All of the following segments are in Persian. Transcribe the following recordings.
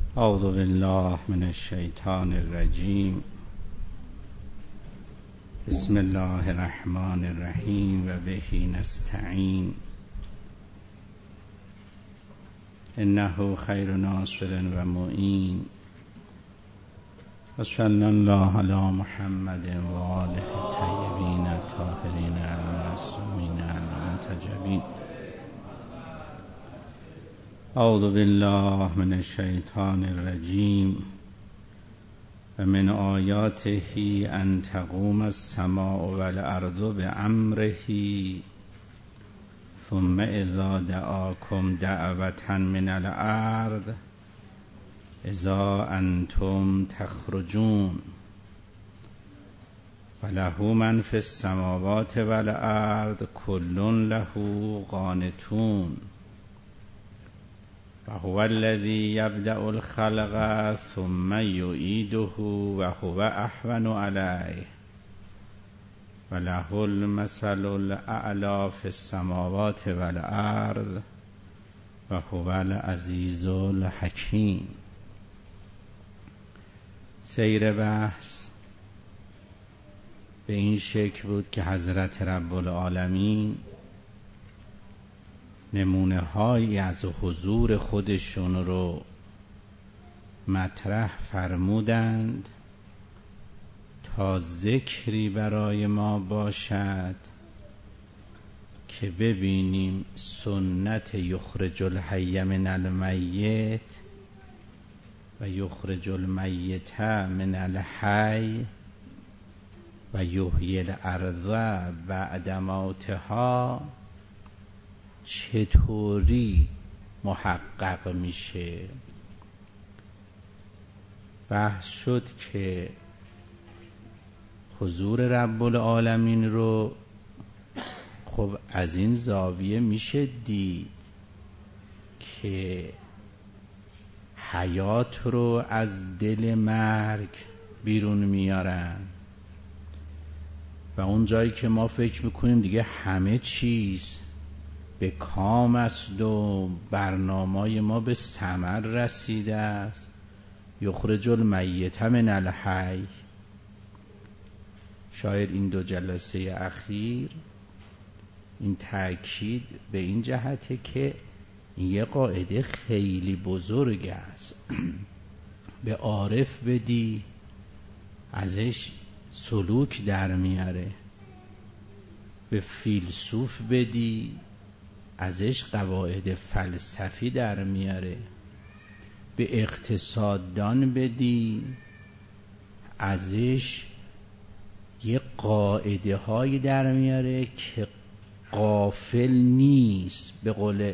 اعوذ بالله من الشیطان الرجیم. بسم الله الرحمن الرحیم و به نستعین. انه خیر ناصر و معین. و صلی الله علی محمد و آله الطیبین الطاهرین المعصومین المنتجبین. اعوذ بالله من الشیطان الرجیم. و من آیاته ان تقوم السماء والارض بامره ثم اذا دعاکم دعوة من الارض اذا انتم تخرجون وله من فی السماوات والارض کل له قانتون وهو الذی یبدأ الخلق ثم یعیده وهو اهون علیه وله المثل الاعلی فی السماوات والارض وهو العزیز الحکیم. سیر بحث به این شکل بود که حضرت رب العالمین نمونه هایی از حضور خودشون رو مطرح فرمودند تا ذکری برای ما باشد که ببینیم سنت یخرج الحی من المیت و یخرج المیت من الحی و یحیی الارض بعد موتها چطوری محقق میشه. بحث شد که حضور رب العالمین رو خب از این زاویه میشه دید که حیات رو از دل مرگ بیرون میارن و اون جایی که ما فکر میکنیم دیگه همه چیز به کام است و برنامه‌ی ما به ثمر رسیده است، یخرج المیت من الحی. شاید این دو جلسه اخیر این تأکید به این جهته که این یه قاعده خیلی بزرگ است. به عارف بدی ازش سلوک در میاره، به فیلسوف بدی ازش قواعد فلسفی در میاره، به اقتصاددان بدی ازش یه قاعده هایی در میاره که غافل نیست. به قول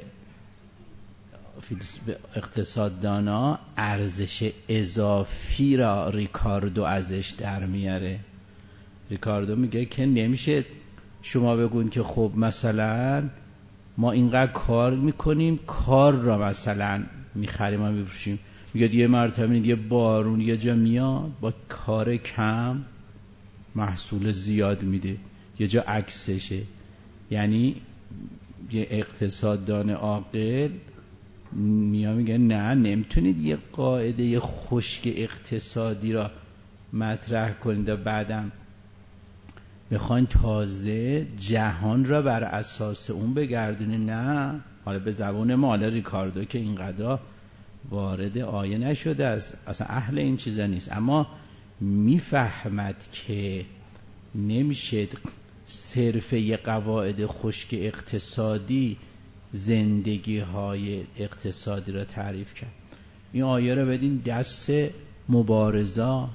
اقتصاددانا ارزش اضافی را ریکاردو ازش در میاره. ریکاردو میگه که نمیشه شما بگون که خب مثلا ما اینقدر کار میکنیم، کار را مثلا میخریم و میفروشیم، میگه یه مرتبه یه بارون یه جا میاد با کار کم محصول زیاد میده، یه جا عکسشه. یعنی یه اقتصاددان عاقل میگه نه، نمیتونید یه قاعده خشک اقتصادی را مطرح کنید و بعدم بخواین تازه جهان را بر اساس اون بگردونید. نه، حالا به زبان ما، حالا ریکاردو که اینقدر وارد آیه نشده است، اصلا اهل این چیزا نیست، اما میفهمد که نمیشه صرف یه قواعد خشک اقتصادی زندگی های اقتصادی را تعریف کرد. این آیه را بدین دست مبارزا.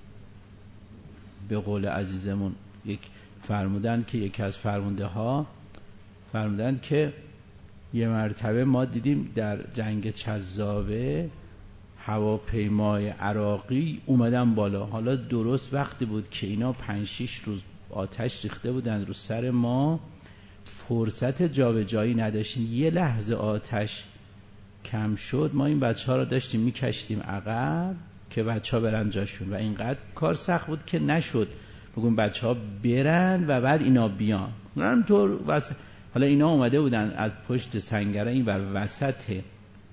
به قول عزیزمون یک فرمودن که یکی از فرمونده ها فرمودن که یه مرتبه ما دیدیم در جنگ چذابه هواپیمای عراقی اومدن بالا. حالا درست وقتی بود که اینا 5-6 روز آتش ریخته بودن رو سر ما، فرصت جابجایی نداشتیم. یه لحظه آتش کم شد، ما این بچه ها رو داشتیم میکشتیم عقب که بچه ها برن جاشون و اینقدر کار سخت بود که نشد بگون بچه ها برن و بعد اینا بیان. همینطور حالا اینا اومده بودن از پشت سنگره این بر وسط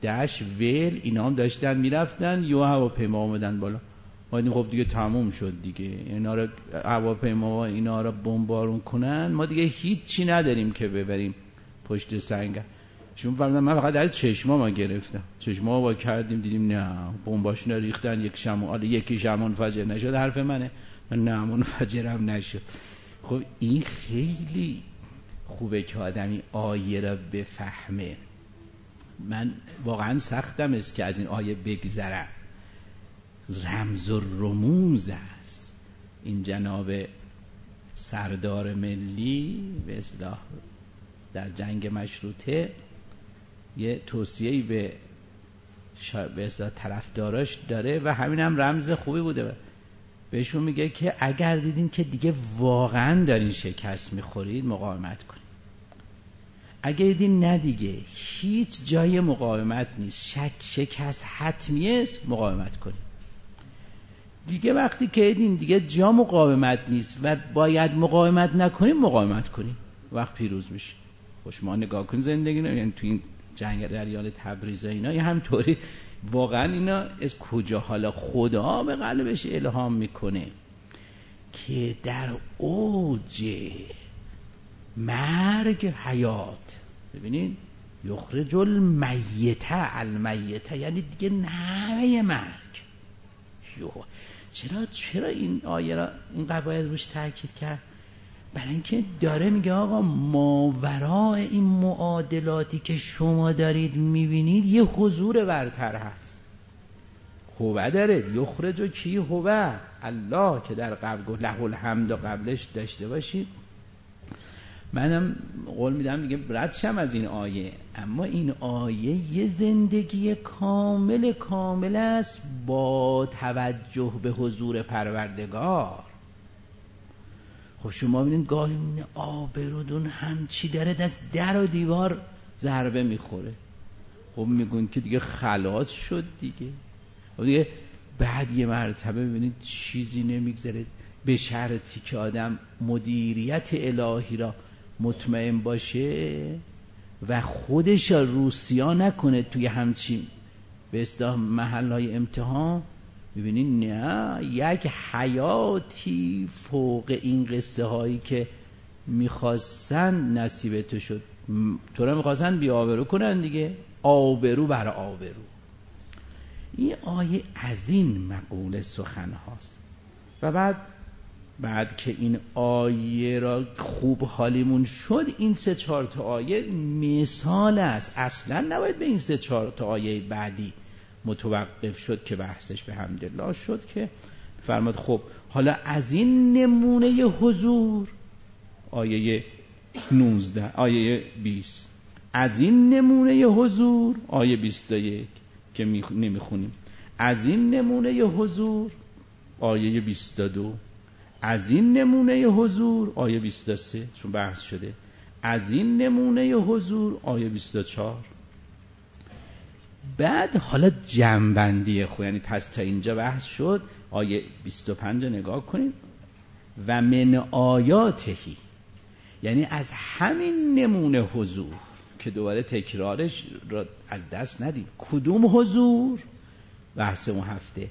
دشت ول اینا هم داشتن میرفتن یا هواپیما اومدن بالا. ما خب دیگه تموم شد دیگه، اینا رو هواپیما اینا رو بمبارون کنن ما دیگه هیچی نداریم که ببریم پشت سنگر. شما فرمودن من فقط در چشما ما گرفتم، چشما با کردیم دیدیم نه بمباشون ریختن یک شمع، حالا یکی شمع منفجر نشد. حرف منه، من نه منفجرم نشد. خب این خیلی خوبه که آدمی آیه را بفهمه. من واقعا سختم است که از این آیه بگذرم. رمز و رموز است. این جناب سردار ملی به اصطلاح در جنگ مشروطه یه توصیه‌ای به اصطلاح طرفداراش داره و همین هم رمز خوبی بوده. بهشون میگه که اگر دیدین که دیگه واقعا دارین شکست میخورید مقاومت کنید. اگه دیدین نه دیگه هیچ جای مقاومت نیست، شکست حتمیه است، مقاومت کنید. دیگه وقتی که دیدین دیگه جا مقاومت نیست و باید مقاومت نکنیم مقاومت کنیم، وقت پیروز میشه. خوش ما نگاه کن زندگی نه، یعنی تو این جنگ در یال تبریز اینا یه همطوری واقعا اینا از کجا حالا خدا به قلبش الهام میکنه که در اوج مرگ حیات. ببینید یخرج المیت یعنی دیگه نوه مرگ. چرا این آیه را اینقدر باید روش تاکید کرد؟ برای اینکه داره میگه آقا ماورای این معادلاتی که شما دارید میبینید یه حضور برتر هست. هوه داره، یخرج کی هوه الله که در قبل له الحمد و قبلش داشته باشید. منم قول میدم دیگه رد شم از این آیه، اما این آیه یه زندگی کامل است با توجه به حضور پروردگار. خب شما ببینید گاهی آبرودون همچی داره از در و دیوار ضربه میخوره، خب میگون که دیگه خلاص شد دیگه. خب دیگه بعد یه مرتبه ببینید چیزی نمیگذره، به شرطی که آدم مدیریت الهی را مطمئن باشه و خودش را روسیا نکنه توی همچین به اصطلاح محلهای امتحان. ببینید نه یک حیاتی فوق این قصه هایی که میخواستن نصیب تو شد. تو را میخواستن بی آبرو کنن دیگه، آبرو بر آبرو. این آیه از این مقوله سخن هاست. و بعد که این آیه را خوب حالیمون شد، این 3-4 تا آیه مثال است. اصلا نباید به این 3-4 تا آیه بعدی متوقف شد که بحثش به حمدالله شد که فرماد خب حالا از این نمونه حضور آیه 19 آیه 20، از این نمونه حضور آیه 21 که نمیخونیم، از این نمونه حضور آیه 22، از این نمونه حضور آیه 23 چون بحث شده، از این نمونه حضور آیه 24. بعد حالا جمع‌بندی خود، یعنی پس تا اینجا بحث شد، آیه 25 نگاه کنید. و من آیاتهی، یعنی از همین نمونه حضور که دوباره تکرارش را از دست ندید. کدوم حضور؟ بحث اون هفته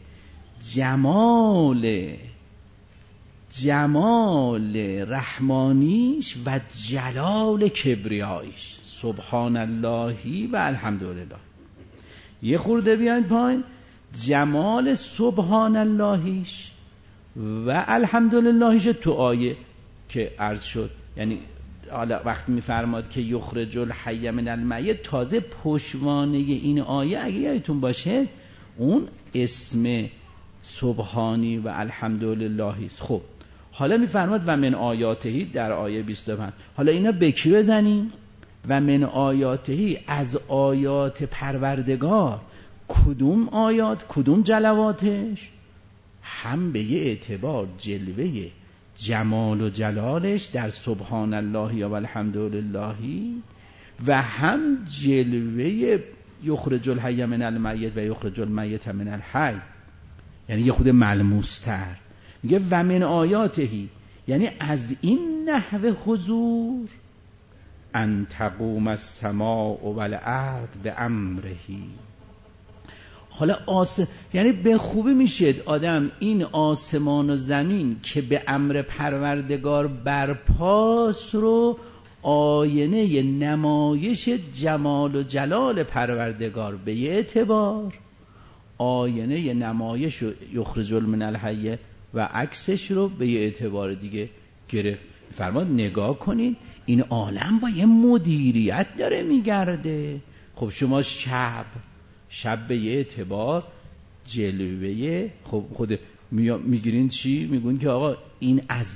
جمال رحمانیش و جلال کبریایش، سبحان اللهی و الحمدلله. یه خورده بیاین پایین، جمال سبحان اللهیش و الحمدللهیش تو آیه که عرض شد. یعنی حالا وقتی میفرماد که یخرج الحی من المیت، تازه پشتوانه این آیه اگه یادتون باشه اون اسم سبحانی و الحمدللهی است. خب حالا میفرماد و من آیاتهی در آیه 25. حالا اینا به کی بزنیم؟ و من آیاتهی، از آیات پروردگار. کدوم آیات؟ کدوم جلواتش؟ هم به یه اعتبار جلوه جمال و جلالش در سبحان الله و الحمدلله، و هم جلوه یخرج الحی من المیت و یخرج المیت من الحی، یعنی یه خود ملموستر. میگه و من آیاتهی، یعنی از این نحوه حضور ان تقوم السماء والارض بامره. حالا یعنی به خوبی میشه آدم این آسمان و زمین که به امر پروردگار برپاست رو آینه نمایش جمال و جلال پروردگار به یه اعتبار، آینه نمایش یخرج من الحی و عکسش رو به یه اعتبار دیگه گرفت. فرماد نگاه کنید این عالم با یه مدیریت داره میگرده. خب شما شب به یه اعتبار جلوه، خب خود میگیرین چی؟ میگون که آقا این از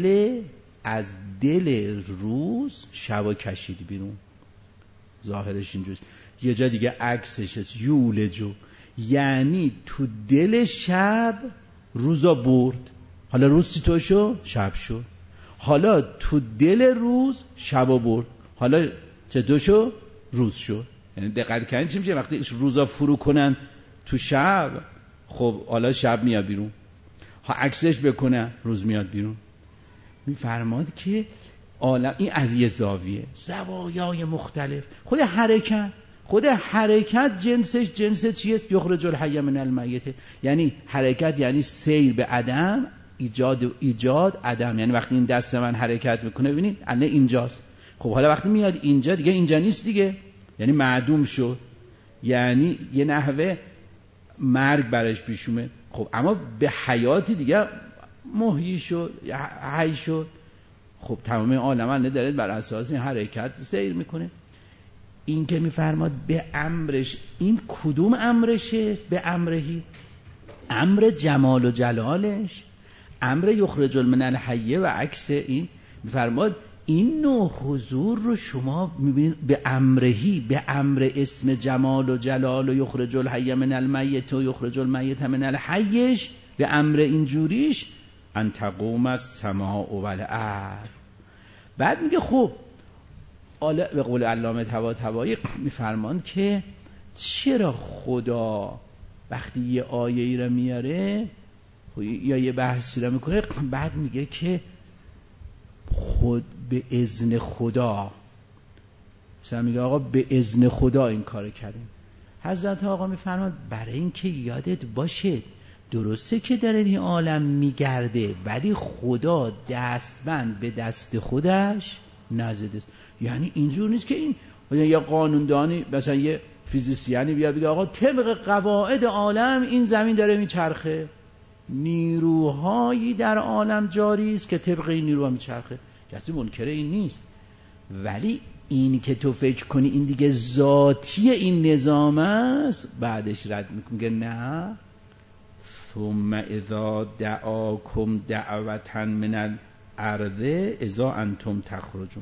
دل روز شب کشید بیرون، ظاهرش اینجوریه. یه جا دیگه عکسش هست یولجو، یعنی تو دل شب روزا برد. حالا روز چطور شد؟ شب شد. حالا تو دل روز شبا برد، حالا چطور شد؟ روز شد. یعنی دقت کردین چی میشه وقتی روزا فرو کنن تو شب؟ خب حالا شب میاد بیرون، ها عکسش بکنن روز میاد بیرون. میفرماد که عالم این از یه زوایای مختلف. خود حرکت جنسش جنس چیست؟ یخرج الحی من المیت. یعنی حرکت یعنی سیر به عدم، ایجاد عدم. یعنی وقتی این دست من حرکت میکنه ببینید الان اینجاست، خب حالا وقتی میاد اینجا دیگه اینجا نیست دیگه، یعنی معدوم شد، یعنی یه نحوه مرگ برش پیش اومد. خب اما به حیاتی دیگه محیی شد، حی شد. خب تمام عالم الان داره بر اساس این حرکت سیر میکنه. این که میفرماد به امرش، این کدوم امرشه؟ به امرهی، امر جمال و جلالش، امر یخرج من الحی و عکس این. میفرماد این نوع حضور رو شما میبینید به امرهی، به امر اسم جمال و جلال و یخرج الحی من المیت و یخرج المیت من الحیش، به امر اینجوریش ان تقوم السماء والارض. بعد میگه خب به قول علامه طباطبایی میفرمان که چرا خدا وقتی یه آیه ای رو میاره یا یه بحثی رو میکنه بعد میگه که خود به اذن خدا، مثلا میگه آقا به اذن خدا این کار کردیم. حضرت آقا میفرماد برای این که یادت باشه درسته که داره این عالم میگرده ولی خدا دستبند به دست خودش نزده. یعنی اینجور نیست که این یا قانوندانی مثلا یه فیزیسیانی بیاد بگه آقا طبق قواعد عالم این زمین داره میچرخه، نیروهایی در عالم جاری است که طبق این نیروها میچرخه، کسی منکر این نیست. ولی این که تو فکر کنی این دیگه ذاتی این نظام است، بعدش رد میگه نه. ثم اذا دعاکم دعوة من الارض اذا انتم تخرجون.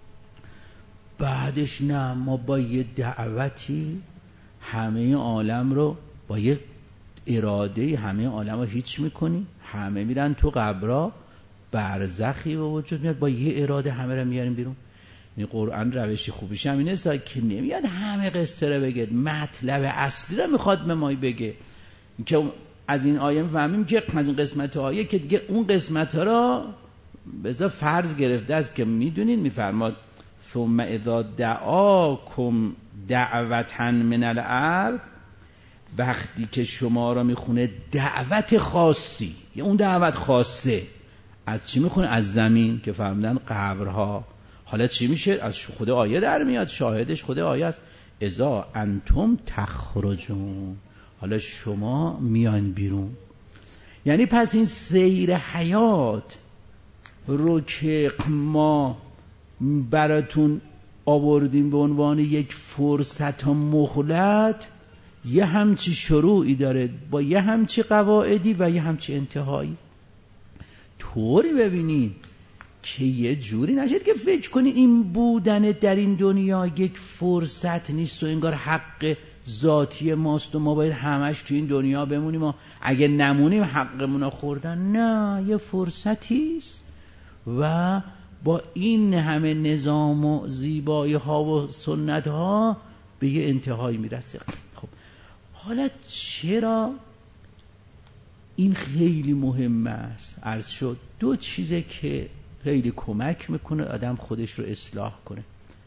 بعدش نه، ما با یه دعوتی همه عالم رو با یه اراده همه عالم رو هیچ میکنی، همه میرن تو قبرها، برزخی به وجود میاد، با یه اراده همه رو میاریم بیرون. این قرآن روشی خوبیش هم اینه که نمیاد همه قصه رو بگه، مطلب اصلی رو میخواد به ما بگه. که از این آیه میفهمیم که از این قسمت آیه که دیگه اون قسمت ها را بذار فرض گرفته است که میدونین میفرماد ثم اذا دعاکم دعوة من الارض، وقتی که شما را میخونه دعوت خاصی، یا اون دعوت خاصه از چی میخونه؟ از زمین که فهمیدن قبرها. حالا چی میشه؟ از خود آیه در میاد، شاهدش خود آیه است اذا انتم تخرجون، حالا شما میان بیرون. یعنی پس این سیر حیات رو که ما براتون آوردیم به عنوان یک فرصت و مهلت، یه همچی شروعی داره با یه همچی قواعدی و یه همچی انتهایی. طوری ببینید که یه جوری نشد که فکر کنید این بودن در این دنیا یک فرصت نیست و انگار حق ذاتی ماست و ما باید همش تو این دنیا بمونیم و اگه نمونیم حقمون رو خوردن. نه، یه فرصتی است و با این همه نظام و زیبایی ها و سنت ها به یه انتهایی میرسه. خب حالا چرا این خیلی مهم است؟ عرض شد دو چیزه که خیلی کمک میکنه آدم خودش رو اصلاح کنه.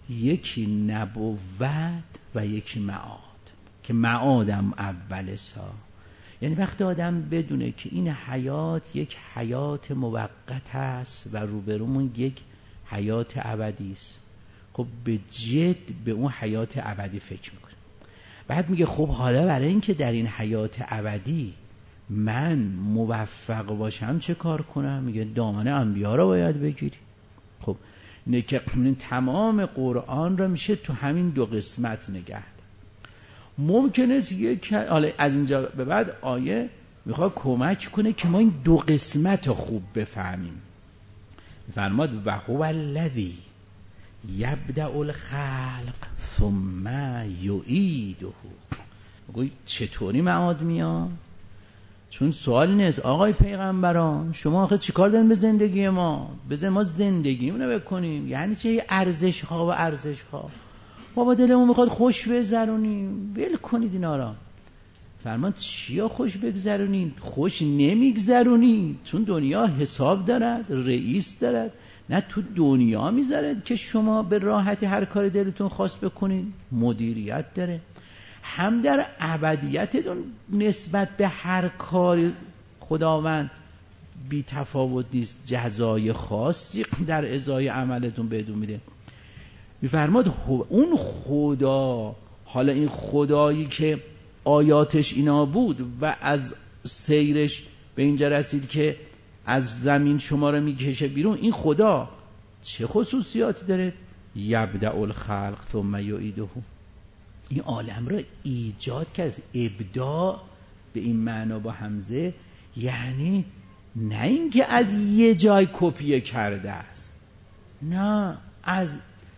یکی نبوت و یکی معاد، که معادم اول سا. یعنی وقتی آدم بدونه که این حیات یک حیات موقت است و روبرومون یک حیات ابدی است، خب به جد به اون حیات ابدی فکر میکنه. بعد میگه خب حالا برای این که در این حیات ابدی من موفق باشم چه کار کنم؟ میگه دامن انبیا رو باید بگیری. خب اینه که تمام قرآن رو میشه تو همین دو قسمت نگه. ممکنه از اینجا به بعد آیه میخواد کمک کنه که ما این دو قسمت رو خوب بفهمیم. فرماد و هو الذی یبدأ الخلق ثم یعیده. چطوری معاد میاد؟ چون سوال نیست آقای پیغمبران شما آخه چیکار دارین به زندگی ما؟ بذار ما زندگیمونو بکنیم. یعنی چه ارزش ها و ارزش ها؟ بابا دلمون میخواد خوش بگذرونیم، ول کنید اینا را. فرمان چیا خوش بگذرونید؟ خوش نمیگذرونید، چون دنیا حساب دارد، رئیس دارد. نه تو دنیا میذارد که شما به راحتی هر کار دلتون خواست بکنید، مدیریت داره. هم در ابدیتتون نسبت به هر کار خداوند بی تفاوت نیست، جزای خاصی در ازای عملتون بهتون میده. میفرماد اون خدا، حالا این خدایی که آیاتش اینا بود و از سیرش به اینجا رسید که از زمین شما رو میکشه بیرون، این خدا چه خصوصیاتی داره؟ یبدأ الخلق ثم یعیده. این عالم را ایجاد کرد. ابداع به این معنا با همزه یعنی نه اینکه از یه جای کپی کرده است، نه، از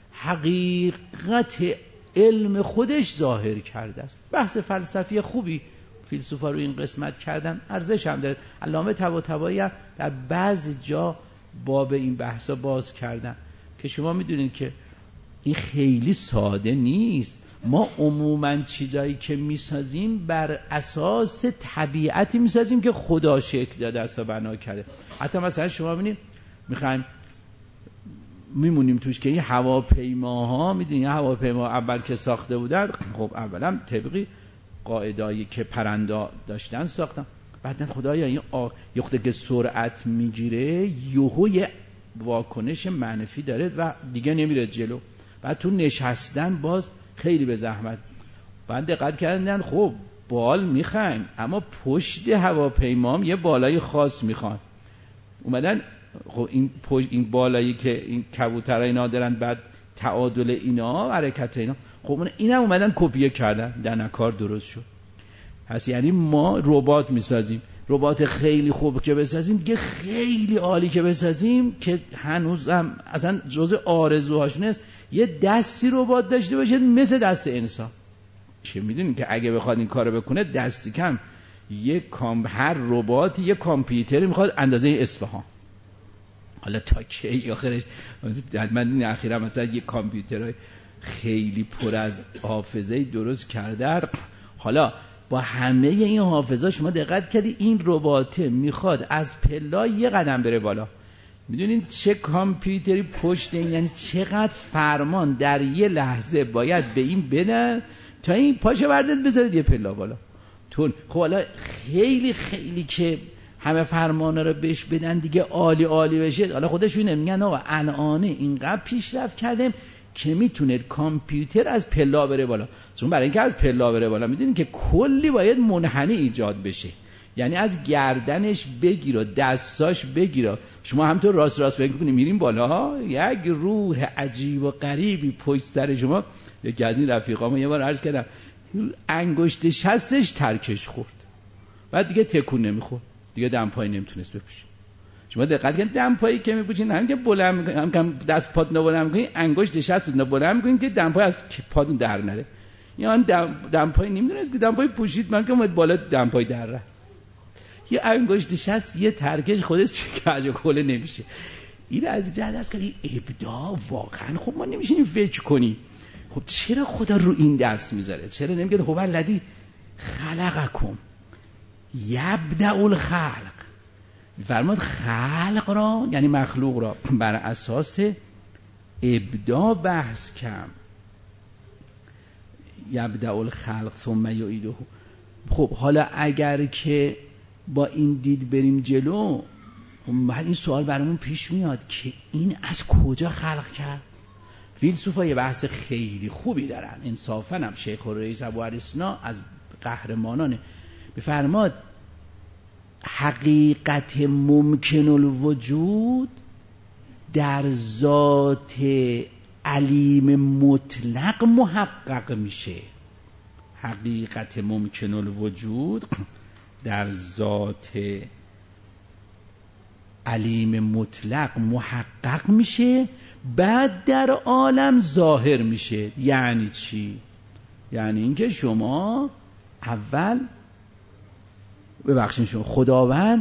حقیقت علم خودش ظاهر کرده است. بحث فلسفی خوبی فیلسوفا رو این قسمت کردن، ارزش هم داره. علامه طباطبایی در بعضی جا باب این بحثا باز کردن که شما میدونید که این خیلی ساده نیست. ما عموماً چیزایی که میسازیم بر اساس طبیعتی میسازیم که خدا شکل داده است و بنا کرده. حتی مثلا شما ببینید میخوایم میمونیم توش که این هواپیماها، میدونید هواپیما اول که ساخته بودن، خب اولا طبقی قاعده‌ای که پرنده داشتن ساختن. بعدن خدایا این یه خود که سرعت میگیره یهو یه واکنش منفی داره و دیگه نمیره جلو. بعد تو نشستن باز خیلی به زحمت. بعد دقت کردن خب بال میخوایم اما پشت هواپیما یه بالای خاص میخوان. اومدن خب این بالایی که این کبوترها اینا دارن، بعد تعادل اینا، حرکت اینا، خب اینم اومدن کپی کردن، در کار درست شد. پس یعنی ما ربات میسازیم، ربات خیلی خوب که بسازیم، دیگه خیلی عالی که بسازیم که هنوزم اصلا جزء آرزوهاش نیست، یه دستی ربات داشته باشه مثل دست انسان که میدونیم که اگه بخواد این کارو بکنه دستی کم هر رباتی یه کامپیوتری میخواد اندازه اصفهان. حالا تا کی آخرش من اخیرا مثلا یه کامپیوترهای خیلی پر از حافظه درست کرده. حالا با همه این حافظه شما دقت کردی این ربات میخواد از پلا یه قدم بره بالا. میدونین چه کامپیوتری پشت این، یعنی چقدر فرمان در یه لحظه باید به این بدن تا این پاشه بردت بذارید یه پلا بالا. خب حالا خیلی خیلی که همه فرمانا رو بهش بدن دیگه عالی عالی بشه. حالا خودشون میگن آقا الانه اینقدر پیشرفت کردیم که میتونه کامپیوتر از پلا بره بالا. چون برای اینکه از پلا بره بالا میدونین که کلی باید منحنی ایجاد بشه، یعنی از گردنش بگیر و دستاش بگیر. شما همینطور راست راست فکر می‌کنید میریم بالا، یک روح عجیب و غریبی پشت سر شما. یکی از این رفیقامو یه بار عرض کردم انگشت شستش ترکش خورد، بعد دیگه تکون نمیخورد، دیگه دمپایی نمیتونست بپوشه. شما دقت کنید دمپایی که میپوشین هم که بلند هم که دست پاتون بلند می‌کنید، انگشت شستتون بلند می‌کنید که دمپای از پاتون در نره. یا دمپایی نمیدونست که دمپایی پوشید، من که اومد بالا دمپایی در رفت. یه انگشت شست یه ترکش خودش چه کله نمیشه. این از جهت است که ابداع واقعا خب ما نمیشینیم فکر کنیم خب چرا خدا رو این دست میذاره؟ چرا نمیگه خب الذی خلقکم یبدأ الخلق؟ میفرماد خلق را یعنی مخلوق را بر اساس ابدا بحث کم، یبدأ الخلق ثم یعیده. خب حالا اگر که با این دید بریم جلو، بعد این سوال برامون پیش میاد که این از کجا خلق کرد؟ فیلسوفا یه بحث خیلی خوبی دارن، انصافاً هم شیخ الرئیس ابوالاریسنا از قهرمانانه. بفرماد حقیقت ممکن الوجود در ذات علیم مطلق محقق میشه. حقیقت ممکن الوجود در ذات علیم مطلق محقق میشه، بعد در عالم ظاهر میشه. یعنی چی؟ یعنی اینکه شما اول شما خداوند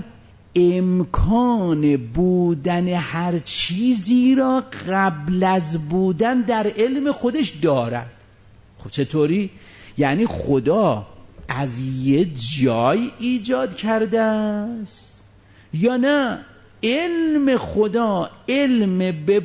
امکان بودن هر چیزی را قبل از بودن در علم خودش دارد. خب چطوری؟ یعنی خدا از یه جای ایجاد کرده است یا نه؟ علم خدا علم به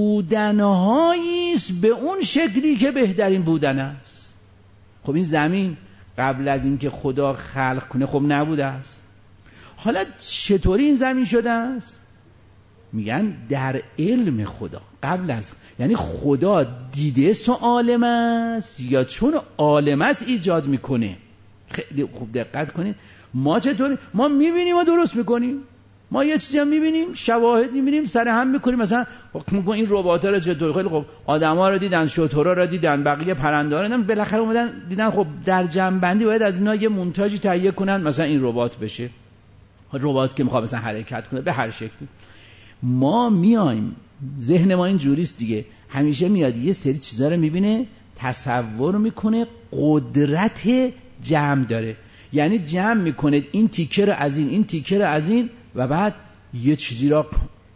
بودنهایی است به اون شکلی که بهترین بودن است. خب این زمین قبل از اینکه خدا خلق کنه خب نبوده است. حالا چطوری این زمین شده است؟ میگن در علم خدا قبل از، یعنی خدا دیده سو عالم است یا چون عالم است ایجاد میکنه. خیلی خوب دقت کنید. ما چطوری؟ ما میبینیم و درست میکنیم. ما یه چیزی هم میبینیم، شواهد میبینیم، سر هم میکنیم. مثلا این ربات‌ها رو چطور؟ خیلی خب آدم‌ها رو دیدن، شترها رو دیدن، بقیه پرنده ها رو دیدن، بالاخره اومدن دیدن خب در جنبندی باید از اینا یه مونتاژی تهیه کنن مثلا این ربات بشه. ربات که میخواد مثلا حرکت کنه به هر شکلی. ما میایم، ذهن ما این جوریست دیگه، همیشه میاد یه سری چیزا رو میبینه، تصور میکنه قدرت جمع داره. یعنی جمع میکنه این تیکه رو از این تیکه رو از این و بعد یه چیزی را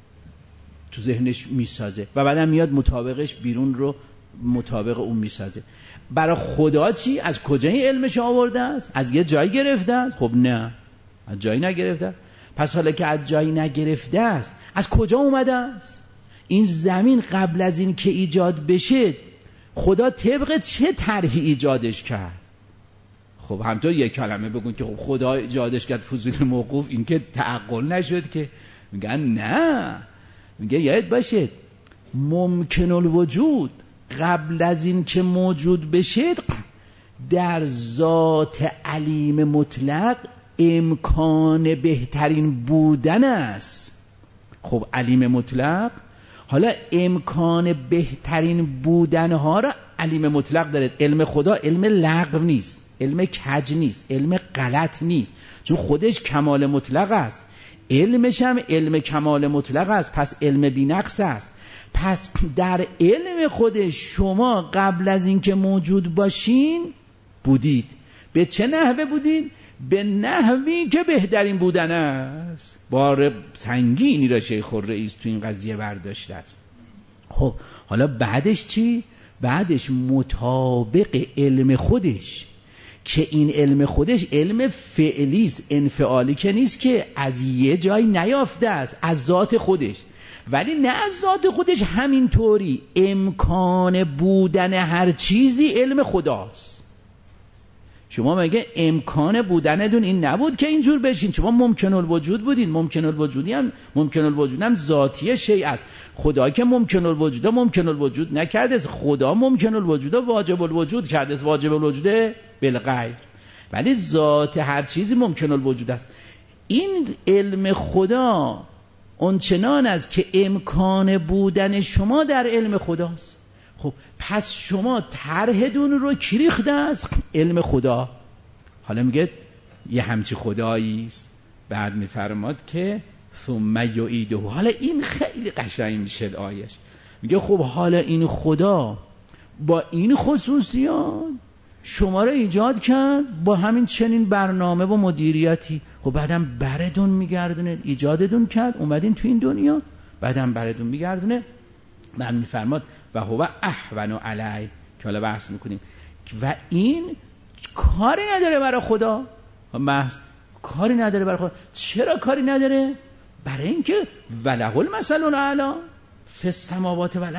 تو ذهنش میسازه و بعدم میاد مطابقش بیرون رو مطابق اون میسازه. برای خدا چی؟ از کجا این علمش آورده است؟ از یه جایی گرفته است؟ خب نه، از جایی نگرفته. پس حالا که از جایی نگرفته است، از کجا اومده است؟ این زمین قبل از این که ایجاد بشه خدا طبق چه طرحی ایجادش کرد؟ خب همطور یک کلمه بگون که خب خدا ایجادش کرد فضول موقوف، این که تعقل نشد که. میگن نه، میگه یاد باشه ممکن الوجود قبل از این که موجود بشه در ذات علیم مطلق امکان بهترین بودن است. خب علیم مطلق حالا امکان بهترین بودنها را علیم مطلق داره. علم خدا علم لغو نیست، علم کج نیست، علم غلط نیست، چون خودش کمال مطلق است. علمش هم علم کمال مطلق است، پس علم بی نقص است. پس در علم خودش شما قبل از اینکه موجود باشین بودید. به چه نحوه بودید؟ به نحوی که بهترین بودن است. بار سنگینی را شیخ الرئیس تو این قضیه برداشته است. خب حالا بعدش چی؟ بعدش مطابق علم خودش، که این علم خودش علم فعلی است، انفعالی که نیست، که از یه جای نیافته است، از ذات خودش. ولی نه از ذات خودش همینطوری، امکان بودن هر چیزی علم خداست. شما مگه امکان بودنتون این نبود که اینجور بشین؟ شما ممکن الوجود بودین. ممکن الوجود هم ذاتی شیء است. خدا که ممکن الوجود نکرده، خدا ممکن الوجود واجب الوجود کرده، واجب الوجود بالغیر، ولی ذات هر چیزی ممکن الوجود است. این علم خدا اونچنان است که امکان بودن شما در علم خداست. خب پس شما طرحتون رو کی ریخته است؟ علم خدا. حالا میگه یه همچی خدایی است، بعد میفرماد که ثم یعیده. حالا این خیلی قشنگ میشه آیش. میگه خب حالا این خدا با این خصوصیات شما رو ایجاد کرد با همین چنین برنامه و مدیریتی. خب بعدم بردون میگردونه، ایجادتون کرد، اومدین تو این دنیا، بعدم بردون میگردونه. بعد میفرماد و هو احون علی، که حالا بحث میکنیم. و این کاری نداره برای خدا، محض کاری نداره برای خدا. چرا کاری نداره؟ برای اینکه وله المثل الاعلی فی السماوات و الارض،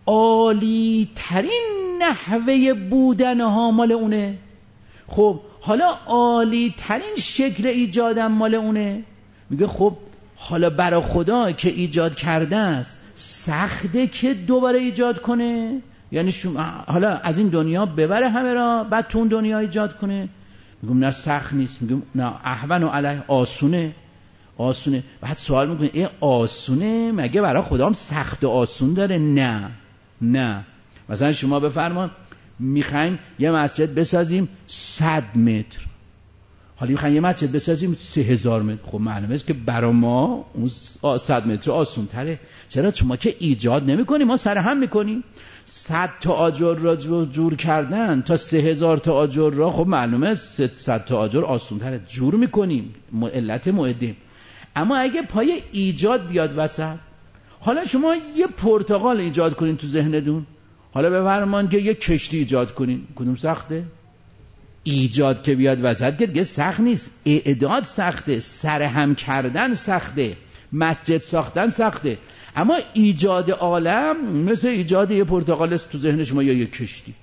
عالی ترین نحوه بودن ها مال اونه. خب حالا عالی ترین شکل ایجادم مال اونه. میگه خب حالا برای خدا که ایجاد کرده است سخته که دوباره ایجاد کنه؟ یعنی حالا از این دنیا ببره همه را بعد تو اون دنیا ایجاد کنه؟ میگم نه سخت نیست. میگم نه اهون و علیه، آسونه. بعد سوال میکنه این آسونه مگه برای خدا هم سخت و آسون داره؟ نه. مثلا شما بفرمان میخوایم یه مسجد بسازیم 100 متر، حالا میخوایم یه مسجد بسازیم 3000 متر. خب معلومه است که برای ما اون 100 متر آسون تره. چرا؟ چون ما که ایجاد نمی کنیم، ما سرهم میکنیم. 100 تا آجر را جور کردن تا 3000 تا آجر را، خب معلومه است 100 تا آجر آسون تره، جور میکنیم، علت معده. اما اگه پای ایجاد بیاد وسط، حالا شما یه پرتقال ایجاد کنین تو ذهنتون، حالا بفرمان که یه کشتی ایجاد کنین، کدوم سخته؟ ایجاد که بیاد وسط که دیگه سخت نیست، اعداد سخته، سرهم کردن سخته، مسجد ساختن سخته. اما ایجاد عالم مثل ایجاد یه پرتقال تو ذهن شما یا یه کشتی.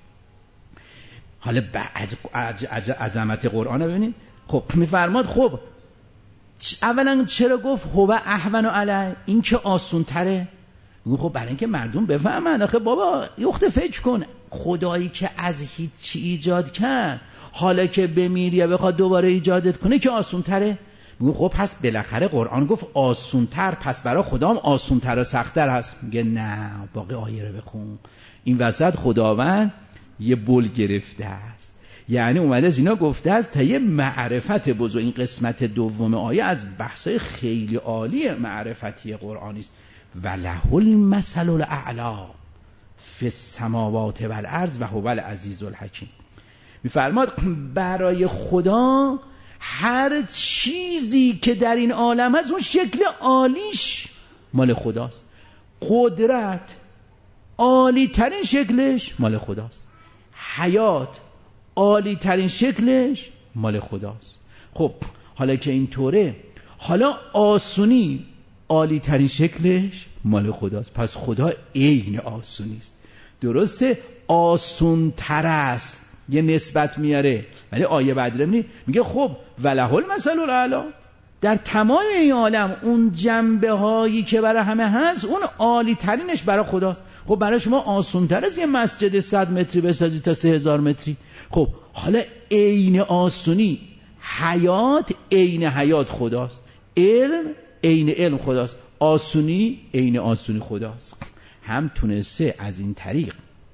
حالا عظمت قرآن رو ببینید. خب میفرماد خب اولا چرا گفت هو اهون علی، این که آسون تره؟ خب برای اینکه مردم بفهمن. آخه بابا یخت فکر کن، خدایی که از هیچی ایجاد کرد حالا که بمیری یا بخواد دوباره ایجادت کنه که آسون تره؟ خب پس بالاخره قرآن گفت آسون تر، پس برای خدا هم آسون تر و سخت تر هست. میگه نه، باقی آیه رو بخون. این وسط خداوند یه بل گرفته است، یعنی اومده از اینا گفته است تا یه معرفت بزرگ. این قسمت دوم آیه از بحثای خیلی عالی معرفتی قرآنی است. وله المثل الاعلی فی السماوات والارض و هو العزیز الحکیم. میفرماد برای خدا هر چیزی که در این عالم هست اون شکل عالیش مال خداست. قدرت عالی ترین شکلش مال خداست. حیات عالی ترین شکلش مال خداست. خب حالا که اینطوره، حالا آسونی عالی ترین شکلش مال خداست. پس خدا عین آسونی است. درسته آسون تر است، یه نسبت میاره، ولی آیه بعد میگه خب وله المثل الاعلی، در تمام این عالم اون جنبه هایی که برای همه هست اون عالی ترینش برای خداست. خب برای شما آسون تر از یه مسجد 100 متری بسازی تا 3000 متری. خب حالا عین آسونی، حیات عین حیات خداست، علم عین علم خداست، آسونی عین آسونی خداست. هم تونسته از این طریق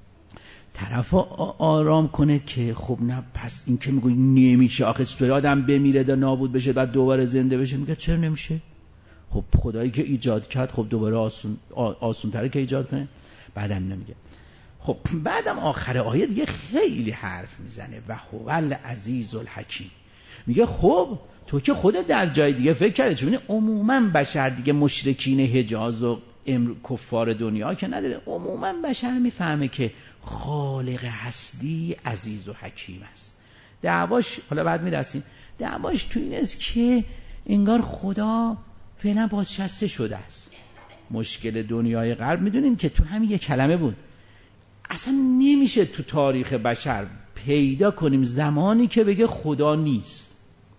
طرف آرام کنه که خب نه پس این که میگوی نمیشه، آخه چطوری آدم بمیره دا نابود بشه بعد دوباره زنده بشه؟ میگه چرا نمیشه؟ خب خدایی که ایجاد کرد خب دوباره آسون تره که ایجاد کنه. بعدم نمیگه. خب بعدم آخر آیه دیگه خیلی حرف میزنه و هو العزیز الحکیم. میگه خب تو که خودت در جای دیگه فکر کردی، چون عموما بشر دیگه مشرکین حجاز و کفار دنیا که نداره، عموما بشر میفهمه که خالق هستی عزیز و حکیم است. دعواش حالا بعد میرسیم، دعواش تو این است که انگار خدا فعلا بازنشسته شده است. مشکل دنیای غرب میدونین که تو همین یک کلمه بود. اصلا نمیشه تو تاریخ بشر پیدا کنیم زمانی که بگه خدا نیست.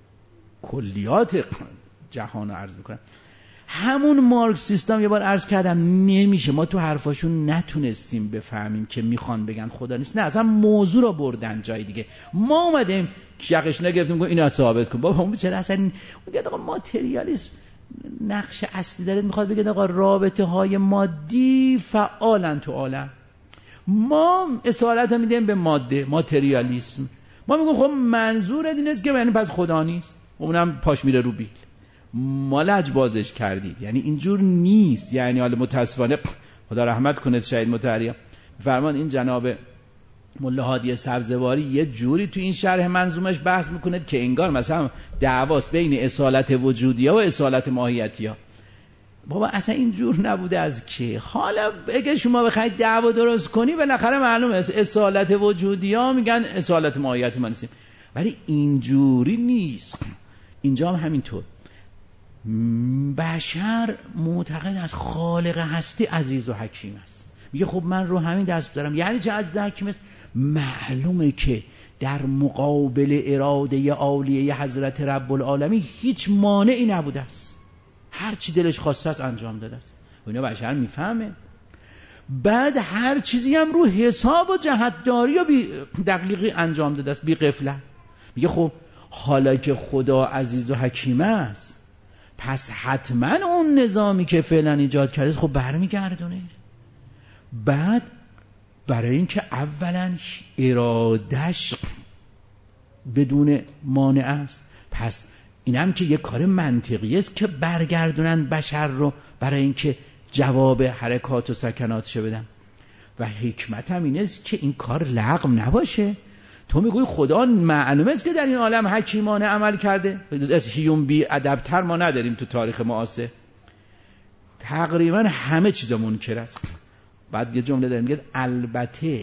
کلیات جهان رو عرض میکنم. همون مارکسیستام یه بار عرض کردم نمیشه، ما تو حرفاشون نتونستیم بفهمیم که میخوان بگن خدا نیست. نه، اصلا موضوع رو بردن جای دیگه. ما اومدیم یقش نگرفتیم گفتیم اینو ثابت کن. بابا اون چرا اصلا میگه آقا ماتریالیسم نقش اصلی داره، میخواد بگه آقا رابطه های مادی فعالن تو عالم. ما اصالت میدیم به ماده، ماتریالیسم. ما میگیم خب منظور این است که یعنی پس خدا نیست، اونم پاش میره رو بیل. ما لجبازش کردیم، یعنی اینجور نیست. یعنی حالا متاسفانه خدا رحمت کنه شهید مطهری فرمان، این جناب ملا هادی سبزواری یه جوری تو این شرح منظومش بحث میکنه که انگار مثلا دعواست بین اصالت وجودیه و اصالت ماهیتیه. بابا اصلا اینجور نبوده از که. حالا اگه شما بخواید دعوا درست کنی بالاخره معلومه اصالت وجودیه میگن اصالت ماهیتی ما نیستیم، ولی اینجوری نیست. اینجا هم همینطور. بشر معتقد از خالق هستی عزیز و حکیم است. میگه خب من رو همین دست دارم. یعنی چه عزیز حکیم است؟ معلومه که در مقابل اراده عالیه حضرت رب العالمین هیچ مانعی نبوده است، هر چی دلش خواسته است انجام داده است. و اینا بشر میفهمه. بعد هر چیزی هم رو حساب و جهتداری و بی دقیقی انجام داده است، بی غفلت. میگه خب حالا که خدا عزیز و حکیم است، پس حتما اون نظامی که فعلا ایجاد کرده خب برمیگردونه. بعد برای اینکه اولا ارادش بدون مانع است، پس اینم که یه کار منطقی است که برگردونن بشر رو برای اینکه جواب حرکات و سکناتش بدن. و حکمت هم این است که این کار لغو نباشه. تو میگوی خدا معلومه است که در این عالم حکیمانه عمل کرده، از هیون بی ادبتر ما نداریم تو تاریخ معاصر، تقریبا همه چیز منکر است. بعد یه جمله داریم میگه البته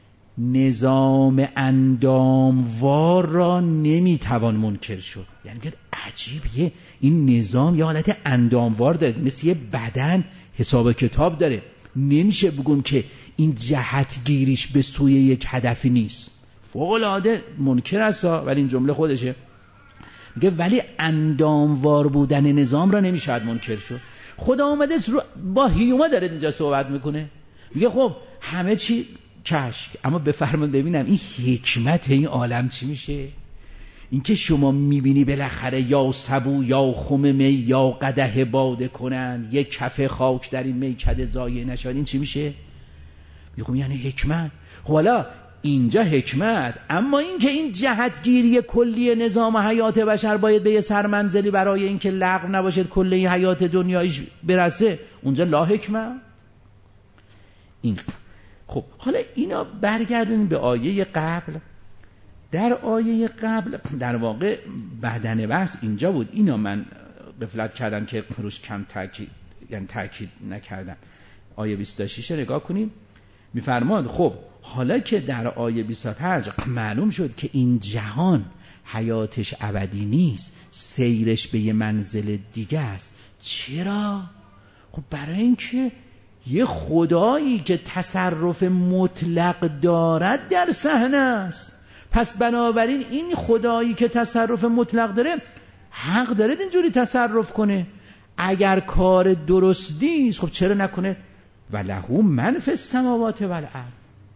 نظام انداموار را نمیتوان منکر شد. یعنی میگه عجیبیه، این نظام یه حالت انداموار داره، مثل یه بدن حساب کتاب داره. نمیشه بگم که این جهتگیریش به سوی یک هدفی نیست. فوق‌العاده منکر است، ولی این جمله خودشه. میگه ولی انداموار بودن نظام را نمیشه منکر شد. خدا اومده با هیوما داره اینجا صحبت میکنه، میگه خب همه چی کشک، اما بفرمایید ببینم این حکمت این عالم چی میشه. این که شما میبینی بالاخره یا سبو یا خم می یا قدح باده کنن، یک کف خاک در این میکده ضایع نشود، این چی میشه؟ میگم یعنی حکمت. خب حالا اینجا حکمت، اما این که این جهتگیری کلی نظام حیات بشر باید به یه سرمنزلی برای اینکه لغو نباشد کل این حیات دنیایش برسه، اونجا لا حکمت. این خب حالا اینا برگردونیم به آیه قبل. در آیه قبل در واقع بدن بحث اینجا بود، اینا من غفلت کردم که روش کم تاکید نکردم. آیه 26 نگاه کنیم، میفرماد خب حالا که در آیه 25 معلوم شد که این جهان حیاتش ابدی نیست، سیرش به یه منزل دیگه است. چرا؟ خب برای اینکه یه خدایی که تصرف مطلق دارد در صحنه است. پس بنابراین این خدایی که تصرف مطلق داره حق داره اینجوری تصرف کنه. اگر کار درست نیست خب چرا نکنه؟ وله من فی السماوات والارض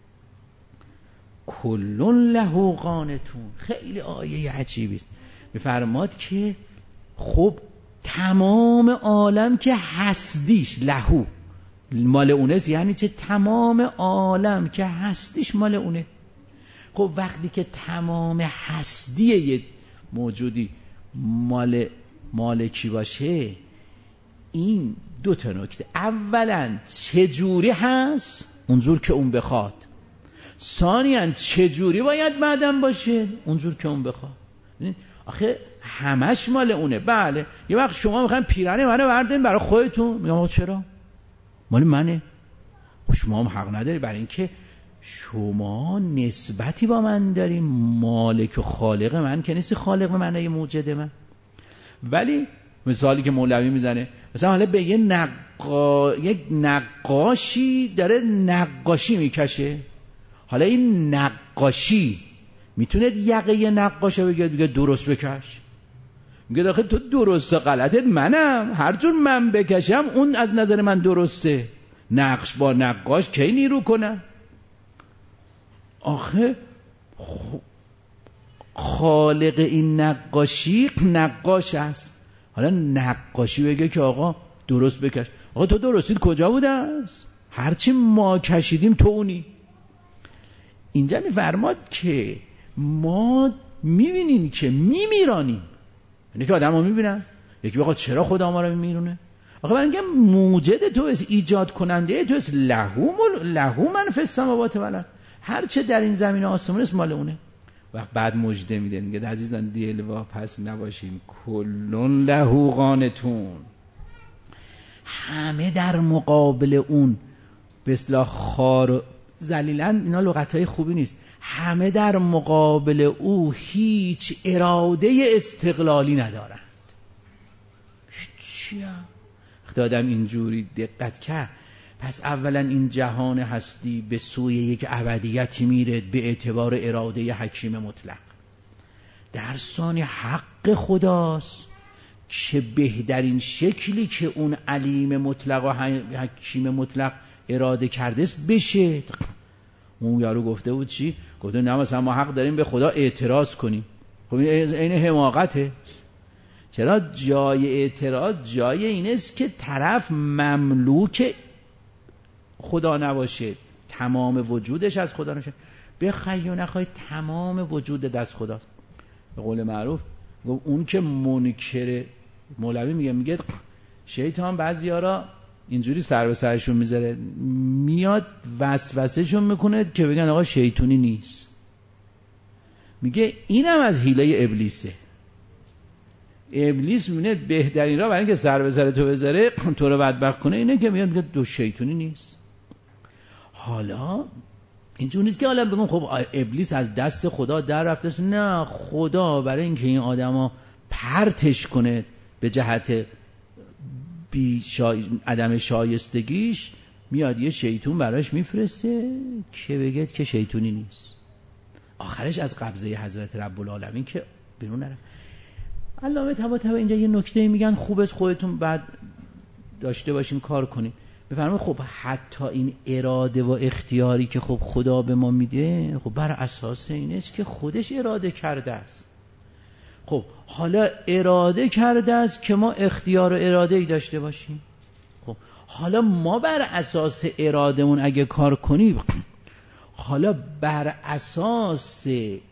کل له قانتون. خیلی آیه عجیبی است. میفرماد که خب تمام عالم که هستیش لهو مال اونه، یعنی چه؟ تمام عالم که هستیش مال اونه. خب وقتی که تمام هستی یه موجودی مال کی باشه، این دو تا نکته. اولا چجوری هست؟ اونجور که اون بخواد. ثانیاً چجوری باید بعدم باشه؟ اونجور که اون بخواد. آخه همش مال اونه. بله یه وقت شما میخواین پیرنه منو بردارین برای خودتون، میگم چرا؟ مال منه. خب شما هم حق نداری، برای اینکه شما نسبتی با من داری، مالک و خالق من که نیستی، خالق به معنی موجد من. ولی مثالی که مولوی میزنه، مثلا حالا به یک نقاشی داره نقاشی میکشه، حالا این نقاشی میتونه یقه یه نقاشه بگه درست بکش؟ میگه داخل تو درست و غلطت منم، هر جور من بکشم اون از نظر من درسته. نقش با نقاش کی نیرو کنه؟ آخه خالق این نقاشی نقاش است. حالا نقاشی بگه که آقا درست بکش. آقا تو درستید کجا بوده است؟ هرچی ما کشیدیم تو اونی. اینجا میفرماد که ما میبینیم که میمیرانیم. یعنی که آدم ها میبینن یکی بگه چرا خدا ما رو میمیرونه؟ آقا برای اینکه موجد تو است، ایجاد کننده تو است. لهو من فی السماوات والارض، هر چه در این زمین و آسمان است مال اونه. و بعد مژده میده، میگه عزیزان دلوا پس نباشین، کلون له قانتون. همه در مقابل اون به اصطلاح خار ذلیلن، اینا لغتای خوبی نیست. همه در مقابل او هیچ اراده استقلالی ندارند. چیه؟ خدا آدم اینجوری دقت کرد. پس اولا این جهان هستی به سوی یک ابدیتی میره به اعتبار اراده حکیم مطلق. در ثانی حق خداست که بهترین شکلی که اون علیم مطلق و حکیم مطلق اراده کرده است بشه. اون یارو گفته بود چی؟ گفته نه مثلا ما حق داریم به خدا اعتراض کنیم. خب این حماقته. چرا؟ جای اعتراض جای این است که طرف مملوک خدا نباشه، تمام وجودش از خدا نشه. بخوای و نخوای تمام وجودت از خداست. به قول معروف اون که منکر، مولوی میگه شیطان بعضیارا اینجوری سر به سرشون میذاره، میاد وسوسهشون میکنه که بگن آقا شیطونی نیست. میگه اینم از حیله ابلیسه. ابلیس میونه بهترین راه برای اینکه سر به سر تو بذاره، تو رو بدبخت کنه، اینه که میاد میگه دو شیطونی نیست. حالا اینجور نیست که حالا بگم خب ابلیس از دست خدا در رفته. نه، خدا برای اینکه این آدما پرتش کنه به جهت عدم شایستگیش، میاد یه شیطون براش میفرسته که بگید که شیطونی نیست. آخرش از قبضه حضرت رب العالمین که بیرون نره. علامه طباطبایی اینجا یه نکته میگن خوبه خودتون بعد داشته باشین کار کنین. بفرمایید خب حتی این اراده و اختیاری که خب خدا به ما میده، خب بر اساس اینه که خودش اراده کرده است. خب حالا اراده کرده است که ما اختیار و اراده ای داشته باشیم. خب حالا ما بر اساس ارادمون اگه کار کنیم، حالا بر اساس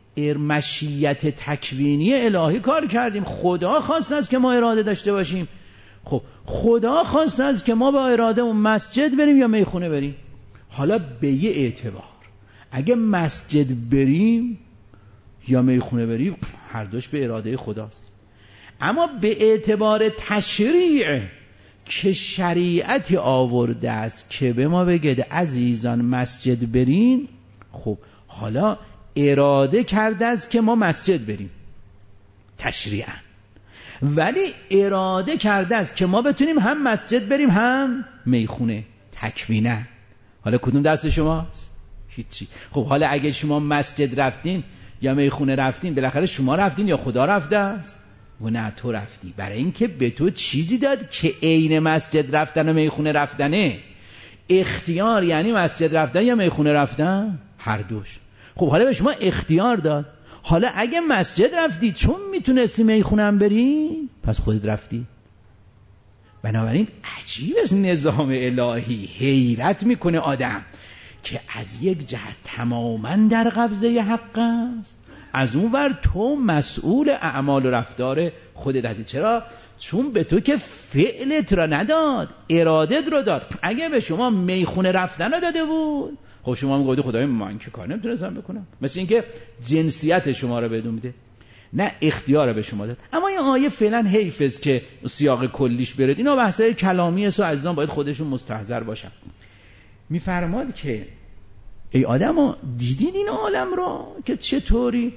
مشیت تکوینی الهی کار کردیم. خدا خواسته است که ما اراده داشته باشیم. خب خدا خواسته است که ما با ارادهمون مسجد بریم یا میخونه بریم. حالا به یه اعتبار اگه مسجد بریم یا میخونه بریم، هر دوش به اراده خداست. اما به اعتبار تشریع که شریعتی آورده است که به ما بگه عزیزان مسجد برین، خب حالا اراده کرده است که ما مسجد بریم تشریعاً، ولی اراده کرده است که ما بتونیم هم مسجد بریم هم میخونه تکویناً. حالا کدوم دست شماست؟ هیچی. خب حالا اگه شما مسجد رفتین یا میخونه رفتین، بالاخره شما رفتین یا خدا رفته است؟ و نه، تو رفتی. برای اینکه به تو چیزی داد که عین مسجد رفتن و میخونه رفتنه. اختیار یعنی مسجد رفتن یا میخونه رفتن، هر دوش. خب حالا به شما اختیار داد. حالا اگه مسجد رفتی چون میتونستی میخونه هم بری، پس خودت رفتی. بنابراین عجیب است نظام الهی. حیرت میکنه آدم که از یک جهت تماماً در قبضه حق است، از اون ور تو مسئول اعمال و رفتار خودت هستی. چرا؟ چون به تو که فعلت را نداد، ارادت را داد. اگه به شما میخونه رفتن را داده بود، خب شما میگوید خدای من که کار نمیتونستم بکنم. مثل اینکه جنسیت شما را بدون میده، نه اختیار را به شما داد. اما این آیه فعلا حیفه که سیاق کلیش برد. اینا بحثای کلامی است و عزیزان باید خودشون مستحضر باشن. میفرماد که ای آدما دیدید این عالم را که چطوری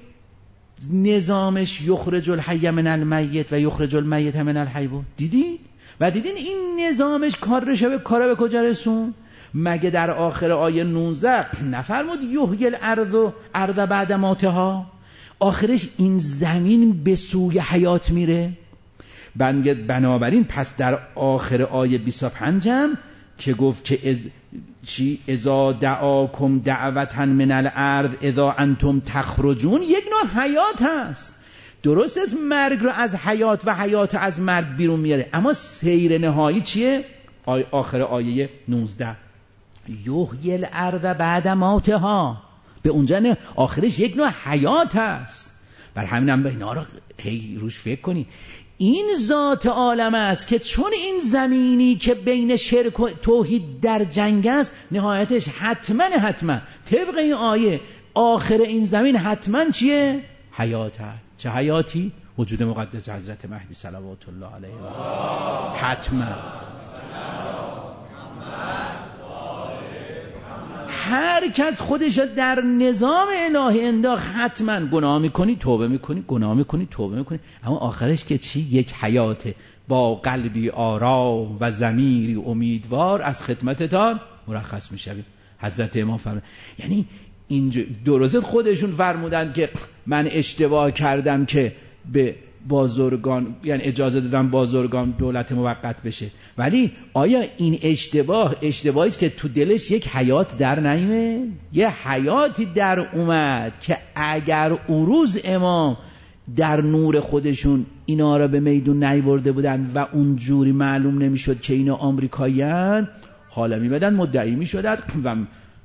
نظامش یخرج الحی من المیت و یخرج المیت من الحی بود؟ دیدید؟ و دیدین این نظامش کار به کجا رسون؟ مگه در آخر آیه 19 نفرمود یحیی الارض بعد موتها؟ آخرش این زمین به سوی حیات میره. بنابراین پس در آخر آیه 25 هم که گفت که اذا دعاکم دعوتا من الارض اذا انتم تخرجون، یک نوع حیات هست. درست است مرگ رو از حیات و حیات از مرگ بیرون میاره، اما سیر نهایی چیه؟ آخر آیه 19 یحیی الارض بعد موتها. به اونجا نه، آخرش یک نوع حیات هست. بر همین هم به اینا رو هی روش فکر کنی. این ذات عالم است که چون این زمینی که بین شرک و توحید در جنگ است، نهایتش حتما طبق این آیه آخر این زمین حتما چیه؟ حیات هست. چه حیاتی؟ وجود مقدس حضرت مهدی صلوات الله علیه و حتما هر کس خودش در نظام الهی انداخت، حتما گناه میکنی توبه میکنی، گناه میکنی توبه میکنی، اما آخرش که چی؟ یک حیاته با قلبی آرام و ضمیری امیدوار از خدمتتان مرخص میشویم. حضرت امام فرمود، یعنی اینجا درست خودشون فرمودن که من اشتباه کردم که به بازرگان، یعنی اجازه دادم بازرگان دولت موقت بشه، ولی آیا این اشتباهی است که تو دلش یک حیات در نیامد؟ یه حیاتی در اومد که اگر اون روز امام در نور خودشون اینا را به میدون نیورده بودن و اونجوری معلوم نمیشد که اینا آمریکایی‌اند، حالا میبدن مدعی میشدن و